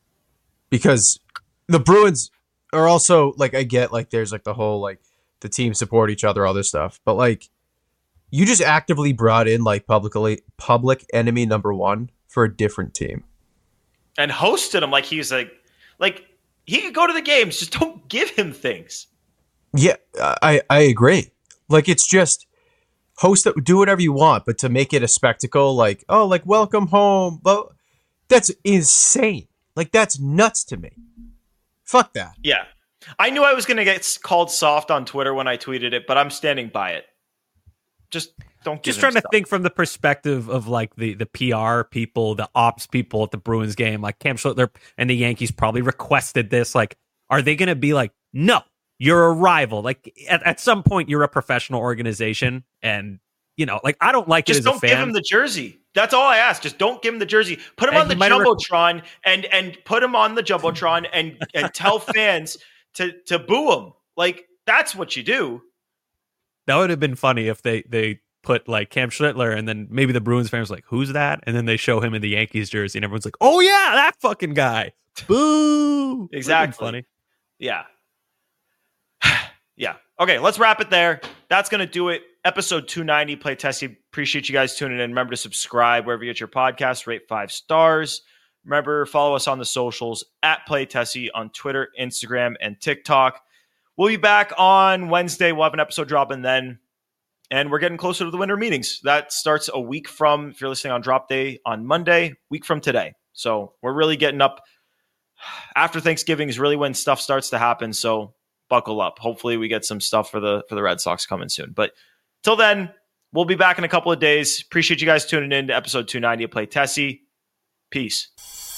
[SPEAKER 11] Because the Bruins are also, like, I get, like, there's, like, the whole, like, the team support each other, all this stuff. But, like, you just actively brought in, like, publicly public enemy number one for a different team.
[SPEAKER 9] And hosted him like he's like, like, he could go to the games. Just don't give him things.
[SPEAKER 11] Yeah, I, I agree. Like, it's just... host it, do whatever you want, but to make it a spectacle, like, oh, like, welcome home, but that's insane. Like, that's nuts to me. Fuck that.
[SPEAKER 9] Yeah. I knew I was going to get called soft on Twitter when I tweeted it, but I'm standing by it. just don't give
[SPEAKER 10] Just
[SPEAKER 9] him
[SPEAKER 10] trying to
[SPEAKER 9] stuff.
[SPEAKER 10] think from the perspective of like the, the P R people, the ops people at the Bruins game, like Cam Schlittler and the Yankees probably requested this. Like, are they going to be like, no, you're a rival? Like at, at some point you're a professional organization, and you know, like I don't like
[SPEAKER 9] just
[SPEAKER 10] it as
[SPEAKER 9] don't
[SPEAKER 10] a fan.
[SPEAKER 9] give him the jersey. That's all I ask. Just don't give him the jersey. Put him
[SPEAKER 10] And
[SPEAKER 9] on the
[SPEAKER 10] he might have
[SPEAKER 9] jumbotron and and put him on the jumbotron and and tell fans to to boo him. Like that's what you do.
[SPEAKER 10] That would have been funny if they they put like Cam Schlittler, and then maybe the Bruins fans like, who's that? And then they show him in the Yankees jersey, and everyone's like, oh yeah, that fucking guy. Boo.
[SPEAKER 9] Exactly.
[SPEAKER 10] Funny.
[SPEAKER 9] Yeah. Yeah. Okay, let's wrap it there. That's going to do it. Episode two ninety, Play Tessie. Appreciate you guys tuning in. Remember to subscribe wherever you get your podcast. Rate five stars. Remember, follow us on the socials at Play Tessie on Twitter, Instagram, and TikTok. We'll be back on Wednesday. We'll have an episode dropping then. And we're getting closer to the winter meetings. That starts a week from, if you're listening on drop day, on Monday, week from today. So we're really getting up. After Thanksgiving is really when stuff starts to happen. So buckle up. Hopefully we get some stuff for the for the Red Sox coming soon. But till then, we'll be back in a couple of days. Appreciate you guys tuning in to episode two ninety of Play Tessie. Peace.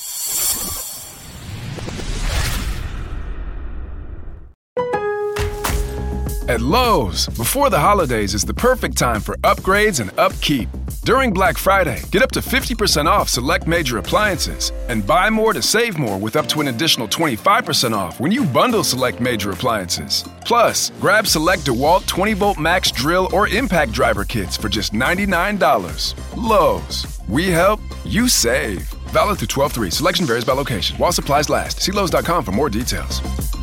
[SPEAKER 1] At Lowe's, before the holidays is the perfect time for upgrades and upkeep. During Black Friday, get up to fifty percent off select major appliances and buy more to save more with up to an additional twenty-five percent off when you bundle select major appliances. Plus, grab select DeWalt twenty volt max drill or impact driver kits for just ninety-nine dollars. Lowe's, we help, you save. Valid through twelve three. Selection varies by location. While supplies last. See Lowe's dot com for more details.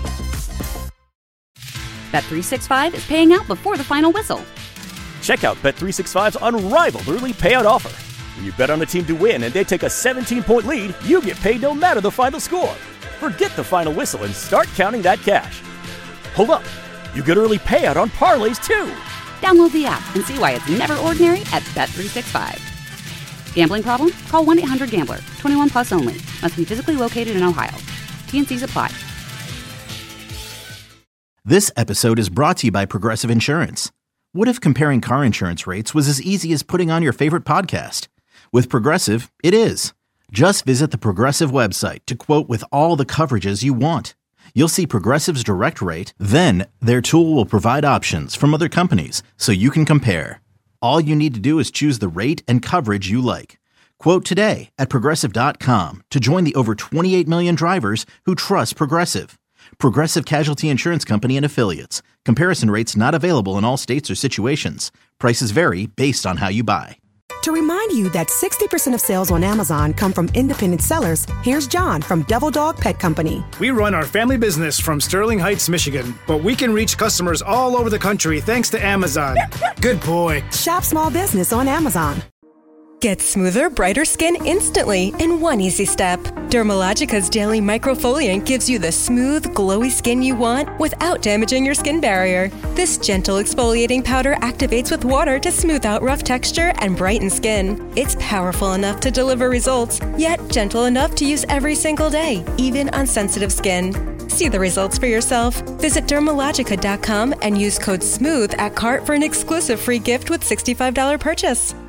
[SPEAKER 2] Bet three sixty-five is paying out before the final whistle.
[SPEAKER 3] Check out Bet three sixty-five's unrivaled early payout offer. When you bet on a team to win and they take a seventeen point lead, you get paid no matter the final score. Forget the final whistle and start counting that cash. Hold up, you get early payout on parlays too.
[SPEAKER 2] Download the app and see why it's never ordinary at Bet three sixty-five. Gambling problem? Call one eight hundred gambler. twenty-one plus only. Must be physically located in Ohio. T and C's apply.
[SPEAKER 4] This episode is brought to you by Progressive Insurance. What if comparing car insurance rates was as easy as putting on your favorite podcast? With Progressive, it is. Just visit the Progressive website to quote with all the coverages you want. You'll see Progressive's direct rate, then their tool will provide options from other companies so you can compare. All you need to do is choose the rate and coverage you like. Quote today at Progressive dot com to join the over twenty-eight million drivers who trust Progressive. Progressive Casualty Insurance Company and Affiliates. Comparison rates not available in all states or situations. Prices vary based on how you buy.
[SPEAKER 5] To remind you that sixty percent of sales on Amazon come from independent sellers, here's John from Devil Dog Pet Company.
[SPEAKER 6] We run our family business from Sterling Heights, Michigan, but we can reach customers all over the country thanks to Amazon. Good boy.
[SPEAKER 5] Shop small business on Amazon.
[SPEAKER 14] Get smoother, brighter skin instantly in one easy step. Dermalogica's Daily Microfoliant gives you the smooth, glowy skin you want without damaging your skin barrier. This gentle exfoliating powder activates with water to smooth out rough texture and brighten skin. It's powerful enough to deliver results, yet gentle enough to use every single day, even on sensitive skin. See the results for yourself. Visit Dermalogica dot com and use code SMOOTH at cart for an exclusive free gift with sixty-five dollars purchase.